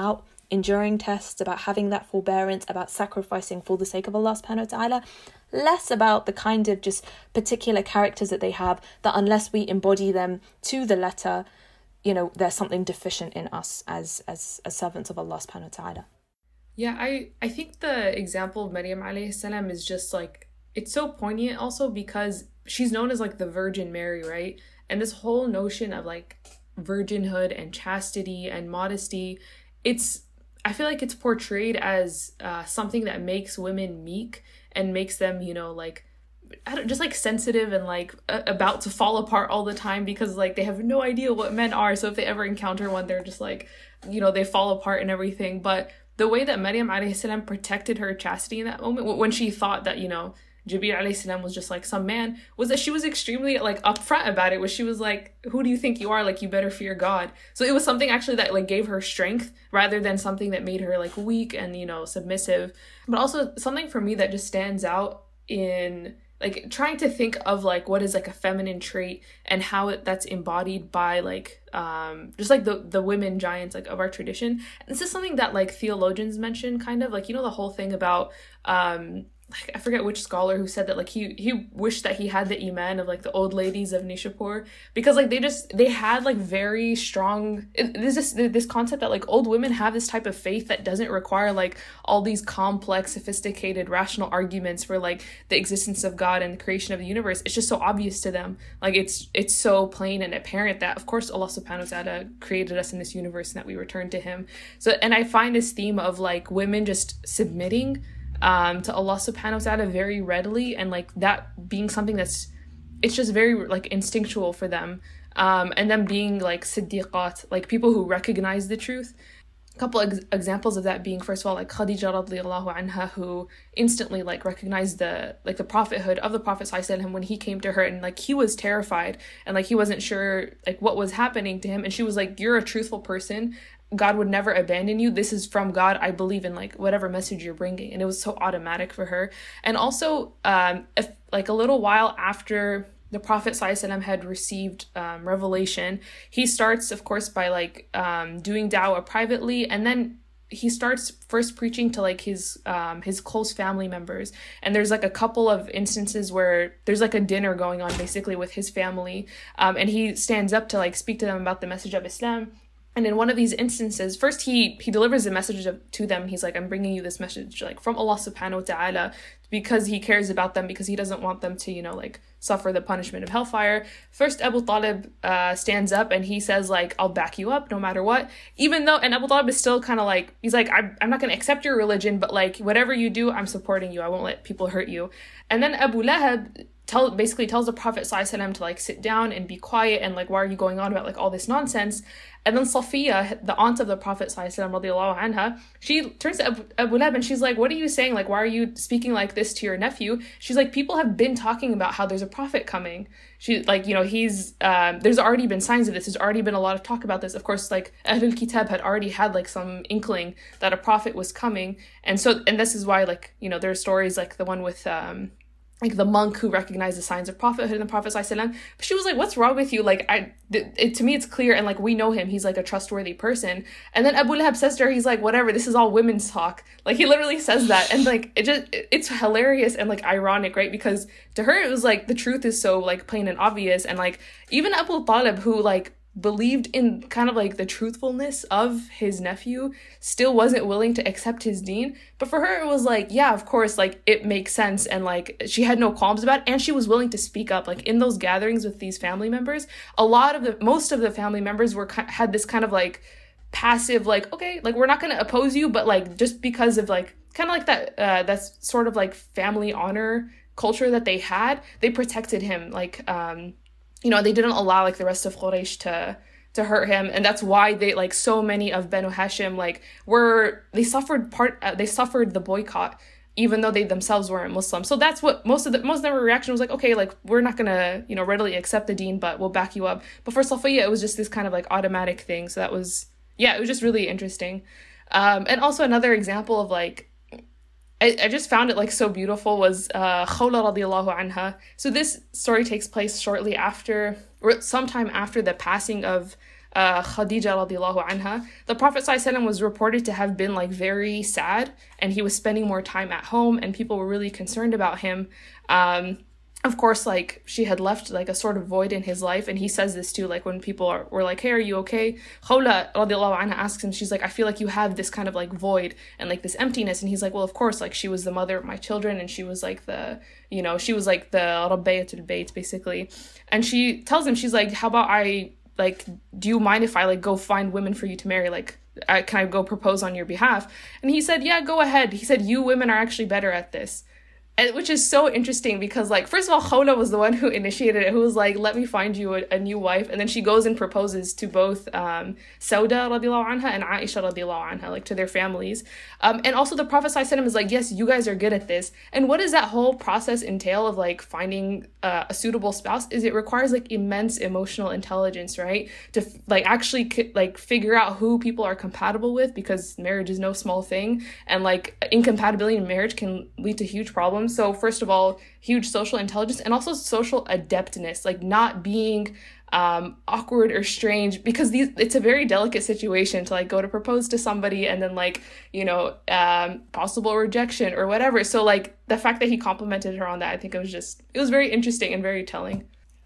S3: enduring tests, about having that forbearance, about sacrificing for the sake of Allah subhanahu wa ta'ala, less about the kind of just particular characters that they have, that unless we embody them to the letter, you know, there's something deficient in us as as, as servants of Allah subhanahu wa ta'ala.
S4: Yeah, I, I think the example of Maryam alayhi salam is just like, it's so poignant also because she's known as like the Virgin Mary, right? And this whole notion of like virginhood and chastity and modesty, it's, I feel like it's portrayed as uh, something that makes women meek and makes them, you know, like, I don't, just like sensitive and like a- about to fall apart all the time because like they have no idea what men are. So if they ever encounter one, they're just like, you know, they fall apart and everything. But the way that Maryam alayhi salam protected her chastity in that moment, when she thought that, you know, Jibreel alayhi salam was just like some man, was that she was extremely like upfront about it, where she was like, who do you think you are? Like, you better fear God. So it was something actually that like gave her strength rather than something that made her like weak and, you know, submissive. But also something for me that just stands out in like trying to think of like what is like a feminine trait and how it, that's embodied by like um just like the the women giants like of our tradition. And this is something that like theologians mention, kind of like, you know, the whole thing about um like, I forget which scholar who said that like he he wished that he had the iman of like the old ladies of Nishapur, because like they just they had like very strong, there's this this concept that like old women have this type of faith that doesn't require like all these complex, sophisticated, rational arguments for like the existence of God and the creation of the universe. It's just so obvious to them, like it's it's so plain and apparent that of course Allah subhanahu wa ta'ala created us in this universe and that we return to him. So, and I find this theme of like women just submitting um to Allah subhanahu wa ta'ala very readily, and like that being something that's, it's just very like instinctual for them, um and them being like siddiqat, like people who recognize the truth. A couple ex- examples of that being, first of all, like Khadija radiyallahu anha, who instantly like recognized the like the prophethood of the Prophet sallallahu alaihi wasallam when he came to her, and like he was terrified and like he wasn't sure like what was happening to him, and she was like, you're a truthful person, God would never abandon you, this is from God, I believe in like whatever message you're bringing. And it was so automatic for her. And also um if like a little while after the Prophet ﷺ had received um, revelation, he starts, of course, by like um, doing da'wah privately, and then he starts first preaching to like his um, his close family members. And there's like a couple of instances where there's like a dinner going on basically with his family, um, and he stands up to like speak to them about the message of Islam. And in one of these instances, first he he delivers a message of, to them. He's like, I'm bringing you this message like from Allah subhanahu wa ta'ala, because he cares about them, because he doesn't want them to, you know, like suffer the punishment of hellfire. First, Abu Talib uh, stands up and he says like, I'll back you up no matter what. Even though, and Abu Talib is still kind of like, he's like, I'm, I'm not going to accept your religion, but like whatever you do, I'm supporting you. I won't let people hurt you. And then Abu Lahab tell basically tells the Prophet ﷺ to like sit down and be quiet, and like, why are you going on about like all this nonsense? And then Safiya, the aunt of the Prophet ﷺ, radiallahu anha, she turns to Abu, Abu Lahab and she's like, what are you saying? Like, why are you speaking like this to your nephew? She's like, people have been talking about how there's a prophet coming. She like, you know, he's, um, there's already been signs of this. There's already been a lot of talk about this. Of course, like Ahlul Kitab had already had like some inkling that a prophet was coming. And so, and this is why like, you know, there are stories like the one with, um, like the monk who recognized the signs of prophethood in the Prophet ﷺ. But she was like, what's wrong with you? Like, I, it, to me, it's clear. And like, we know him. He's like a trustworthy person. And then Abu Lahab says to her, he's like, whatever, this is all women's talk. Like, he literally says that. And like, it just, it's hilarious and like ironic, right? Because to her, it was like, the truth is so like plain and obvious. And like, even Abu Talib, who like, believed in kind of like the truthfulness of his nephew, still wasn't willing to accept his deen. But for her, it was like, yeah, of course, like it makes sense. And like she had no qualms about it, and she was willing to speak up. Like in those gatherings with these family members, a lot of the most of the family members were had this kind of like passive, like, okay, like we're not going to oppose you, but like just because of like kind of like that uh that's sort of like family honor culture that they had, they protected him. Like um you know, they didn't allow like the rest of Quraysh to to hurt him, and that's why they like so many of Banu Hashim like were they suffered part uh, they suffered the boycott, even though they themselves weren't Muslim. So that's what most of the most of their reaction was like, okay, like we're not gonna, you know, readily accept the deen, but we'll back you up. But for Safiya, it was just this kind of like automatic thing. So that was, yeah, it was just really interesting. Um, and also another example of like, I, I just found it like so beautiful was uh, Khawla radiallahu anha. So this story takes place shortly after, or sometime after the passing of uh, Khadija radiallahu anha, the Prophet ﷺ was reported to have been like very sad, and he was spending more time at home, and people were really concerned about him. Um, of course, like she had left like a sort of void in his life, and he says this too, like when people are, were like, hey, are you okay? Khawla radiallahu anha asks him, she's like, I feel like you have this kind of like void and like this emptiness, and he's like, well, of course, like she was the mother of my children, and she was like the, you know, she was like the Rabbayatul Bayt basically. And she tells him, she's like, how about I, like, do you mind if I like go find women for you to marry? Like, I, can I go propose on your behalf? And he said, yeah, go ahead. He said, you women are actually better at this. And, which is so interesting because, like, first of all, Khawla was the one who initiated it, who was like, let me find you a, a new wife. And then she goes and proposes to both um, Sauda radiallahu anha and Aisha radiallahu anha, like to their families. Um, and also the Prophet ﷺ is like, yes, you guys are good at this. And what does that whole process entail of like finding uh, a suitable spouse? Is it requires like immense emotional intelligence, right? To like actually like figure out who people are compatible with, because marriage is no small thing. And like incompatibility in marriage can lead to huge problems. So first of all, huge social intelligence, and also social adeptness, like not being um, awkward or strange, because these it's a very delicate situation to like go to propose to somebody and then like, you know, um, possible rejection or whatever. So like the fact that he complimented her on that, I think it was just, it was very interesting and very telling.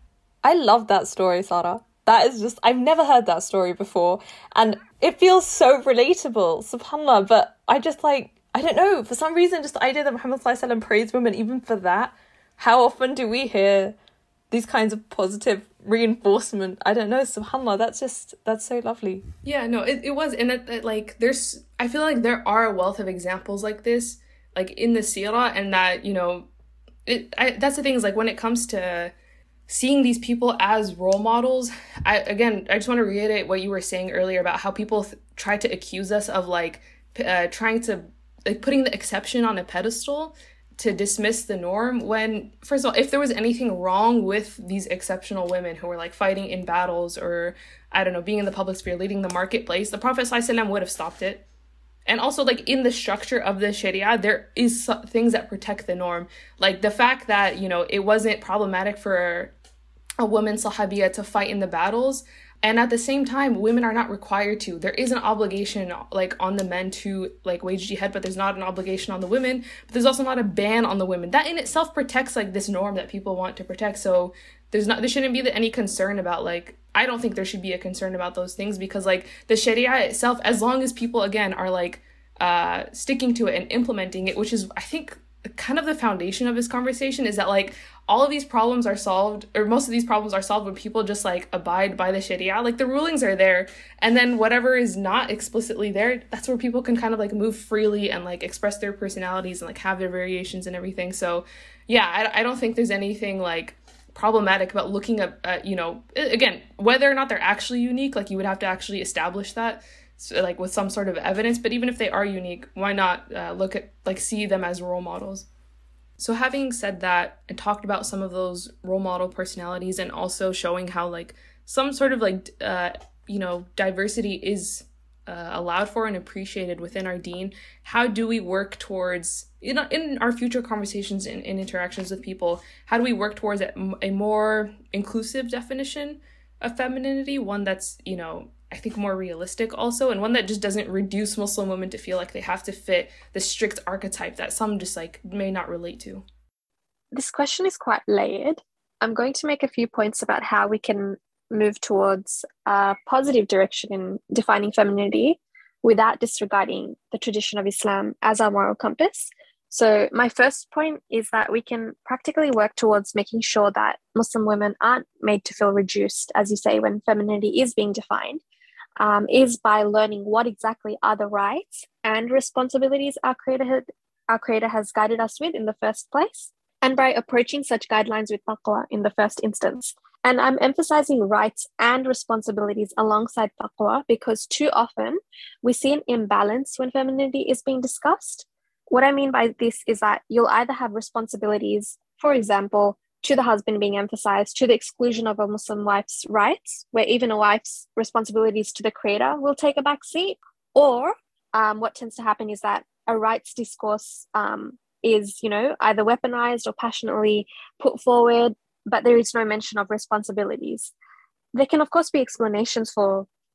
S3: I love that story, Sarah. That is just, I've never heard that story before. And it feels so relatable, subhanAllah. But I just like, I don't know, for some reason, just the idea that Muhammad sallallahu alaihi wasallam praised women, even for that, how often do we hear these kinds of positive reinforcement? I don't know, subhanAllah, that's just, that's so lovely.
S4: Yeah, no, it, it was, and it, it, like, there's, I feel like there are a wealth of examples like this, like, in the seerah, and that, you know, it, I, that's the thing, is, like, when it comes to seeing these people as role models, I, again, I just want to reiterate what you were saying earlier about how people th- try to accuse us of, like, uh, trying to like putting the exception on a pedestal to dismiss the norm, when, first of all, if there was anything wrong with these exceptional women who were like fighting in battles or, I don't know, being in the public sphere, leading the marketplace, the Prophet ﷺ would have stopped it. And also, like, in the structure of the Sharia, there is things that protect the norm. Like the fact that, you know, it wasn't problematic for a woman Sahabiya to fight in the battles, and at the same time, women are not required to. There is an obligation like on the men to like wage jihad, but there's not an obligation on the women. But there's also not a ban on the women. That in itself protects like this norm that people want to protect. So there's not, there shouldn't be any concern about like, I don't think there should be a concern about those things, because like the Sharia itself, as long as people again are like uh, sticking to it and implementing it, which is I think kind of the foundation of this conversation, is that like all of these problems are solved, or most of these problems are solved when people just like abide by the Sharia. Like the rulings are there, and then whatever is not explicitly there, that's where people can kind of like move freely and like express their personalities and like have their variations and everything. So yeah, I, I don't think there's anything like problematic about looking at, uh, you know, again, whether or not they're actually unique, like you would have to actually establish that, so, like with some sort of evidence. But even if they are unique, why not uh, look at, like, see them as role models? So having said that and talked about some of those role model personalities, and also showing how like some sort of like, uh, you know, diversity is uh, allowed for and appreciated within our deen, how do we work towards, in, in our future conversations and, and interactions with people, how do we work towards a, a more inclusive definition of femininity, one that's, you know, I think more realistic also, and one that just doesn't reduce Muslim women to feel like they have to fit the strict archetype that some just like may not relate to?
S2: This question is quite layered. I'm going to make a few points about how we can move towards a positive direction in defining femininity without disregarding the tradition of Islam as our moral compass. So my first point is that we can practically work towards making sure that Muslim women aren't made to feel reduced, as you say, when femininity is being defined, um, is by learning what exactly are the rights and responsibilities our creator, had, our creator has guided us with in the first place, and by approaching such guidelines with taqwa in the first instance. And I'm emphasizing rights and responsibilities alongside taqwa because too often we see an imbalance when femininity is being discussed. What I mean by this is that you'll either have responsibilities, for example, to the husband being emphasized to the exclusion of a Muslim wife's rights, where even a wife's responsibilities to the creator will take a back seat. Or um, what tends to happen is that a rights discourse um, is, you know, either weaponized or passionately put forward, but there is no mention of responsibilities. There can, of course, be explanations for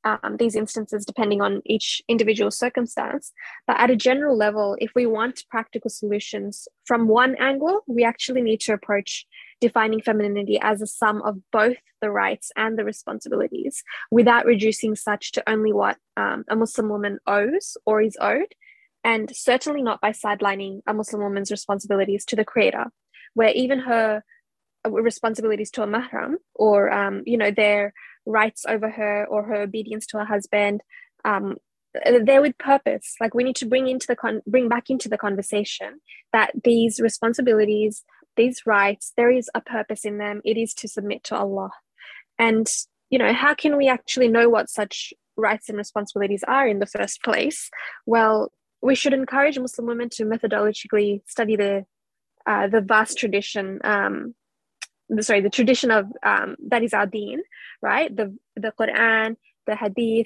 S2: um, these instances depending on each individual circumstance. But at a general level, if we want practical solutions from one angle, we actually need to approach defining femininity as a sum of both the rights and the responsibilities, without reducing such to only what um, a Muslim woman owes or is owed, and certainly not by sidelining a Muslim woman's responsibilities to the Creator, where even her responsibilities to a mahram, or um, you know, their rights over her, or her obedience to her husband, um, they're with purpose. Like, we need to bring into the con- bring back into the conversation that these responsibilities, these rights, there is a purpose in them. It is to submit to Allah. And, you know, how can we actually know what such rights and responsibilities are in the first place? Well, we should encourage Muslim women to methodologically study the uh, the vast tradition, um, the, sorry, the tradition of, um, that is our deen, right? The, the Quran, the Hadith.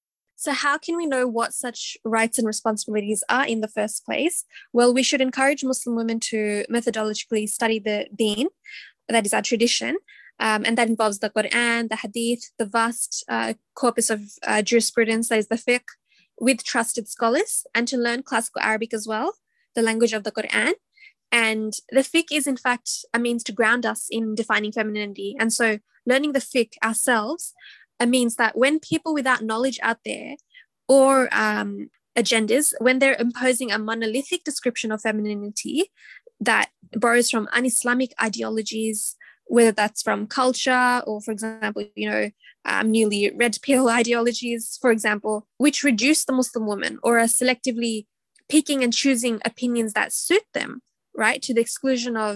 S2: So how can we know what such rights and responsibilities are in the first place? Well, we should encourage Muslim women to methodologically study the deen, that is our tradition, um, and that involves the Quran, the Hadith, the vast uh, corpus of uh, jurisprudence, that is the fiqh, with trusted scholars, and to learn classical Arabic as well, the language of the Quran. And the fiqh is, in fact, a means to ground us in defining femininity. And so learning the fiqh ourselves uh, means that when people without knowledge out there, or um, agendas, when they're imposing a monolithic description of femininity that borrows from un-Islamic ideologies, whether that's from culture or, for example, you know, um, newly red pill ideologies, for example, which reduce the Muslim woman, or are selectively picking and choosing opinions that suit them, right, to the exclusion of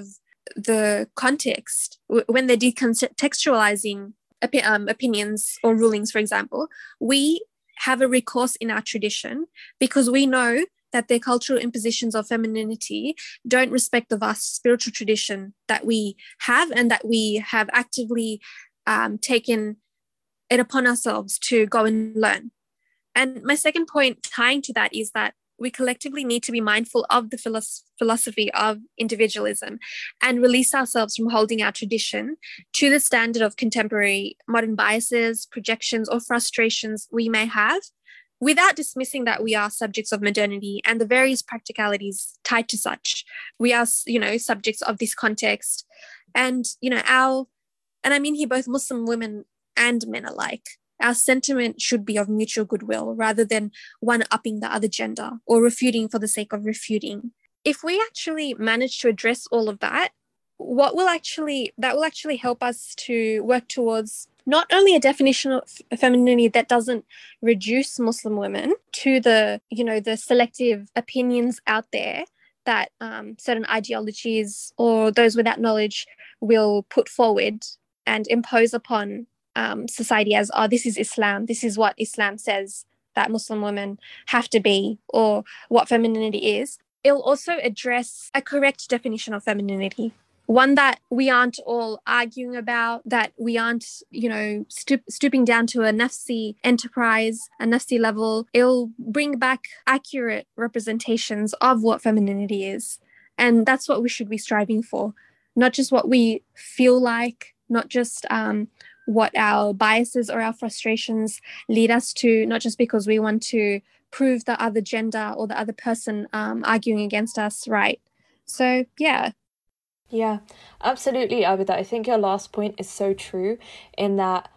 S2: the context, when they're decontextualizing opi- um, opinions or rulings, for example, we have a recourse in our tradition, because we know that their cultural impositions of femininity don't respect the vast spiritual tradition that we have, and that we have actively um, taken it upon ourselves to go and learn. And my second point tying to that is that we collectively need to be mindful of the philosoph- philosophy of individualism, and release ourselves from holding our tradition to the standard of contemporary modern biases, projections, or frustrations we may have, without dismissing that we are subjects of modernity and the various practicalities tied to such. We are, you know, subjects of this context. And, you know, our, and I mean here both Muslim women and men alike, our sentiment should be of mutual goodwill, rather than one upping the other gender or refuting for the sake of refuting. If we actually manage to address all of that, what will actually, that will actually help us to work towards not only a definition of femininity that doesn't reduce Muslim women to the, you know, the selective opinions out there that um, certain ideologies or those without knowledge will put forward and impose upon Um, society as, oh, this is Islam, this is what Islam says that Muslim women have to be, or what femininity is. It'll also address a correct definition of femininity, one that we aren't all arguing about, that we aren't, you know, stoop- stooping down to a nafsi enterprise, a nafsi level. It'll bring back accurate representations of what femininity is. And that's what we should be striving for, not just what we feel like, not just um, what our biases or our frustrations lead us to, not just because we want to prove the other gender or the other person um, arguing against us right. So, yeah.
S3: Yeah, absolutely, Abida. I think your last point is so true, in that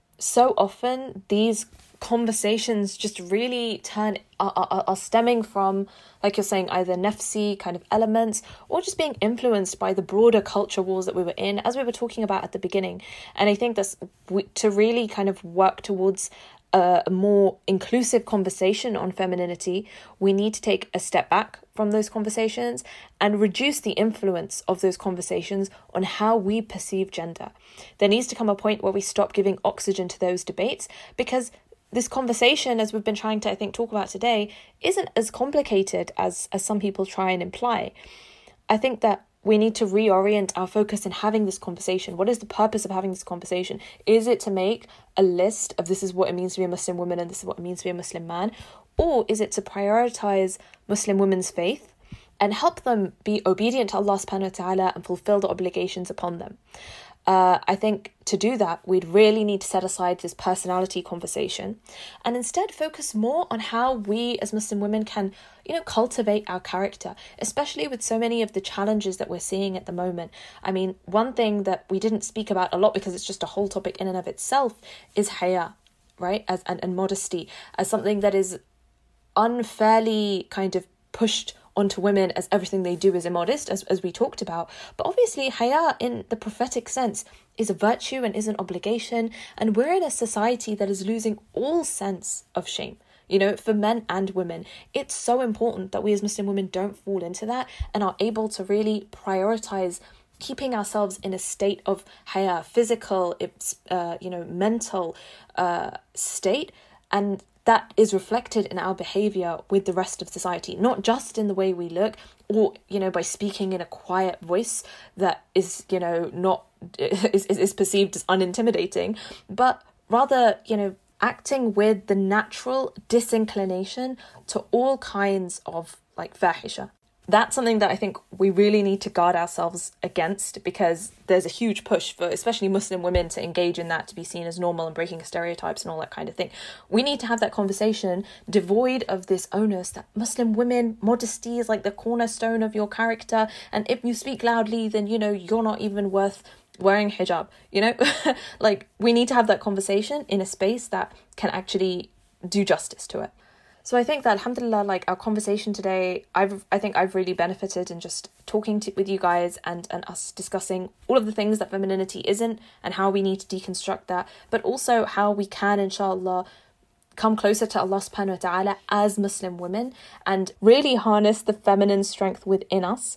S3: so often these conversations just really turn are, are, are stemming from, like you're saying, either nafsi kind of elements, or just being influenced by the broader culture wars that we were in, as we were talking about at the beginning. And I think that's we, to really kind of work towards a, a more inclusive conversation on femininity, we need to take a step back from those conversations and reduce the influence of those conversations on how we perceive gender. There needs to come a point where we stop giving oxygen to those debates, because this conversation, as we've been trying to, I think, talk about today, isn't as complicated as, as some people try and imply. I think that we need to reorient our focus in having this conversation. What is the purpose of having this conversation? Is it to make a list of this is what it means to be a Muslim woman and this is what it means to be a Muslim man? Or is it to prioritize Muslim women's faith and help them be obedient to Allah subhanahu wa ta'ala and fulfill the obligations upon them? Uh, I think to do that, we'd really need to set aside this personality conversation and instead focus more on how we as Muslim women can, you know, cultivate our character, especially with so many of the challenges that we're seeing at the moment. I mean, one thing that we didn't speak about a lot because it's just a whole topic in and of itself is haya, right? As and, and modesty as something that is unfairly kind of pushed onto women as everything they do is immodest, as, as we talked about. But obviously haya in the prophetic sense is a virtue and is an obligation, and we're in a society that is losing all sense of shame, you know, for men and women. It's so important that we as Muslim women don't fall into that and are able to really prioritize keeping ourselves in a state of haya, physical, uh, you know, mental uh, state, and that is reflected in our behavior with the rest of society, not just in the way we look or, you know, by speaking in a quiet voice that is, you know, not, is, is perceived as unintimidating, but rather, you know, acting with the natural disinclination to all kinds of like fahisha. That's something that I think we really need to guard ourselves against, because there's a huge push for especially Muslim women to engage in that, to be seen as normal and breaking stereotypes and all that kind of thing. We need to have that conversation devoid of this onus that Muslim women, modesty is like the cornerstone of your character, and if you speak loudly, then, you know, you're not even worth wearing hijab, you know? Like, we need to have that conversation in a space that can actually do justice to it. So I think that, alhamdulillah, like our conversation today, I've I think I've really benefited in just talking to, with you guys and, and us discussing all of the things that femininity isn't and how we need to deconstruct that, but also how we can, inshallah, come closer to Allah subhanahu wa ta'ala as Muslim women and really harness the feminine strength within us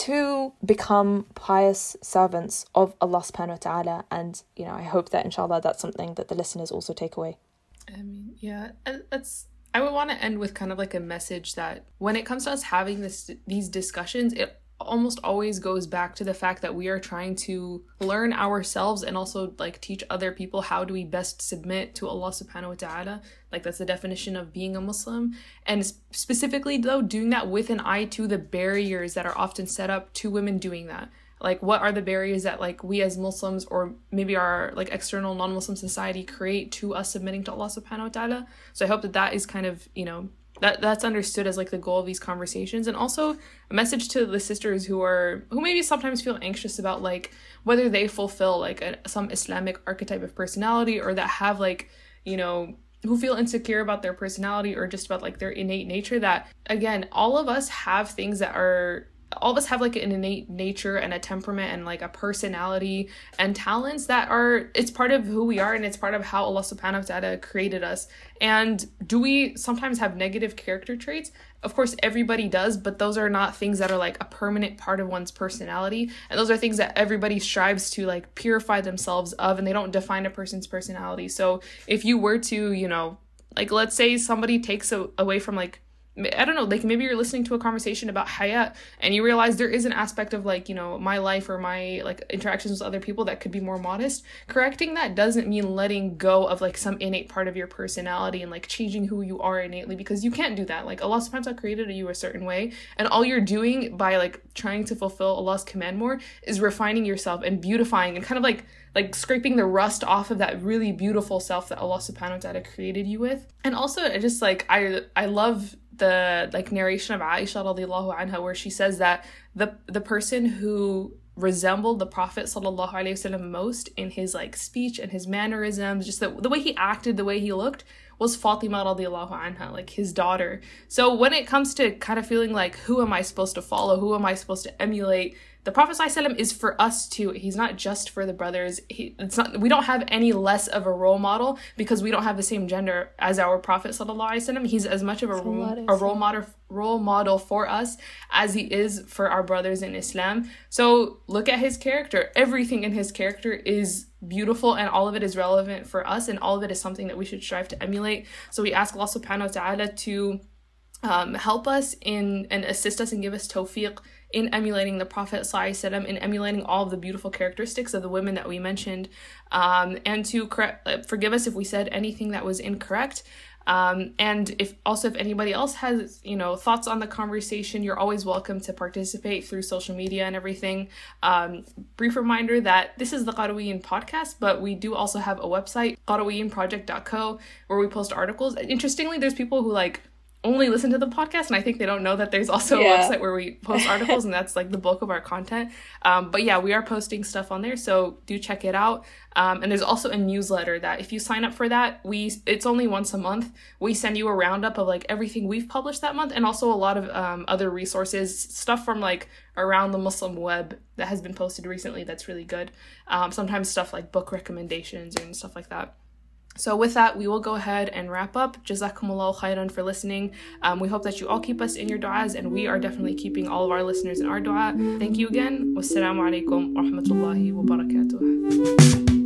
S3: to become pious servants of Allah subhanahu wa ta'ala. And, you know, I hope that, inshallah, that's something that the listeners also take away.
S4: I mean, yeah, that's... I would want to end with kind of like a message that when it comes to us having this these discussions, it almost always goes back to the fact that we are trying to learn ourselves and also like teach other people how do we best submit to Allah subhanahu wa ta'ala. Like, that's the definition of being a Muslim. And specifically though, doing that with an eye to the barriers that are often set up to women doing that. Like, what are the barriers that, like, we as Muslims or maybe our, like, external non-Muslim society create to us submitting to Allah subhanahu wa ta'ala? So I hope that that is kind of, you know, that that's understood as, like, the goal of these conversations. And also a message to the sisters who are, who maybe sometimes feel anxious about, like, whether they fulfill, like, a, some Islamic archetype of personality, or that have, like, you know, who feel insecure about their personality or just about, like, their innate nature, that, again, all of us have things that are... all of us have like an innate nature and a temperament and like a personality and talents that are, it's part of who we are and it's part of how Allah subhanahu wa ta'ala created us. And do we sometimes have negative character traits? Of course, everybody does, but those are not things that are like a permanent part of one's personality. And those are things that everybody strives to like purify themselves of, and they don't define a person's personality. So if you were to, you know, like, let's say somebody takes a, away from like, I don't know, like maybe you're listening to a conversation about haya and you realize there is an aspect of like, you know, my life or my like interactions with other people that could be more modest. Correcting that doesn't mean letting go of like some innate part of your personality and like changing who you are innately, because you can't do that. Like, Allah subhanahu wa ta'ala created you a certain way, and all you're doing by like trying to fulfill Allah's command more is refining yourself and beautifying and kind of like like scraping the rust off of that really beautiful self that Allah subhanahu wa ta'ala created you with. And also, I just like I I love the like narration of Aisha radiallahu anha, where she says that the the person who resembled the Prophet sallallahu alaihi wasallam most in his like speech and his mannerisms, just the, the way he acted, the way he looked, was Fatima radiallahu anha, like his daughter. So when it comes to kind of feeling like, who am I supposed to follow? Who am I supposed to emulate? The Prophet ﷺ is for us too. He's not just for the brothers. He, it's not. We don't have any less of a role model because we don't have the same gender as our Prophet ﷺ. He's as much of a role, a role model role model for us as he is for our brothers in Islam. So look at his character. Everything in his character is beautiful, and all of it is relevant for us, and all of it is something that we should strive to emulate. So we ask Allah subhanahu wa ta'ala to um, help us in and assist us and give us tawfiq in emulating the Prophet ﷺ, in emulating all of the beautiful characteristics of the women that we mentioned, um, and to correct, uh, forgive us if we said anything that was incorrect. Um, and if also if anybody else has, you know, thoughts on the conversation, you're always welcome to participate through social media and everything. Um, brief reminder that this is the Qarawiyyin podcast, but we do also have a website, qarawiyyin project dot co, where we post articles. Interestingly, there's people who like only listen to the podcast, and I think they don't know that there's also
S3: yeah.
S4: a website where we post articles, and that's like the bulk of our content. Um, but yeah, we are posting stuff on there, so do check it out. Um, and there's also a newsletter that if you sign up for that, we it's only once a month. We send you a roundup of like everything we've published that month, and also a lot of um, other resources, stuff from like around the Muslim web that has been posted recently that's really good. Um, sometimes stuff like book recommendations and stuff like that. So with that, we will go ahead and wrap up. Jazakumullahu khairan for listening. Um, we hope that you all keep us in your du'as, and we are definitely keeping all of our listeners in our du'a. Thank you again. Wassalamu alaikum wa rahmatullahi wa barakatuh.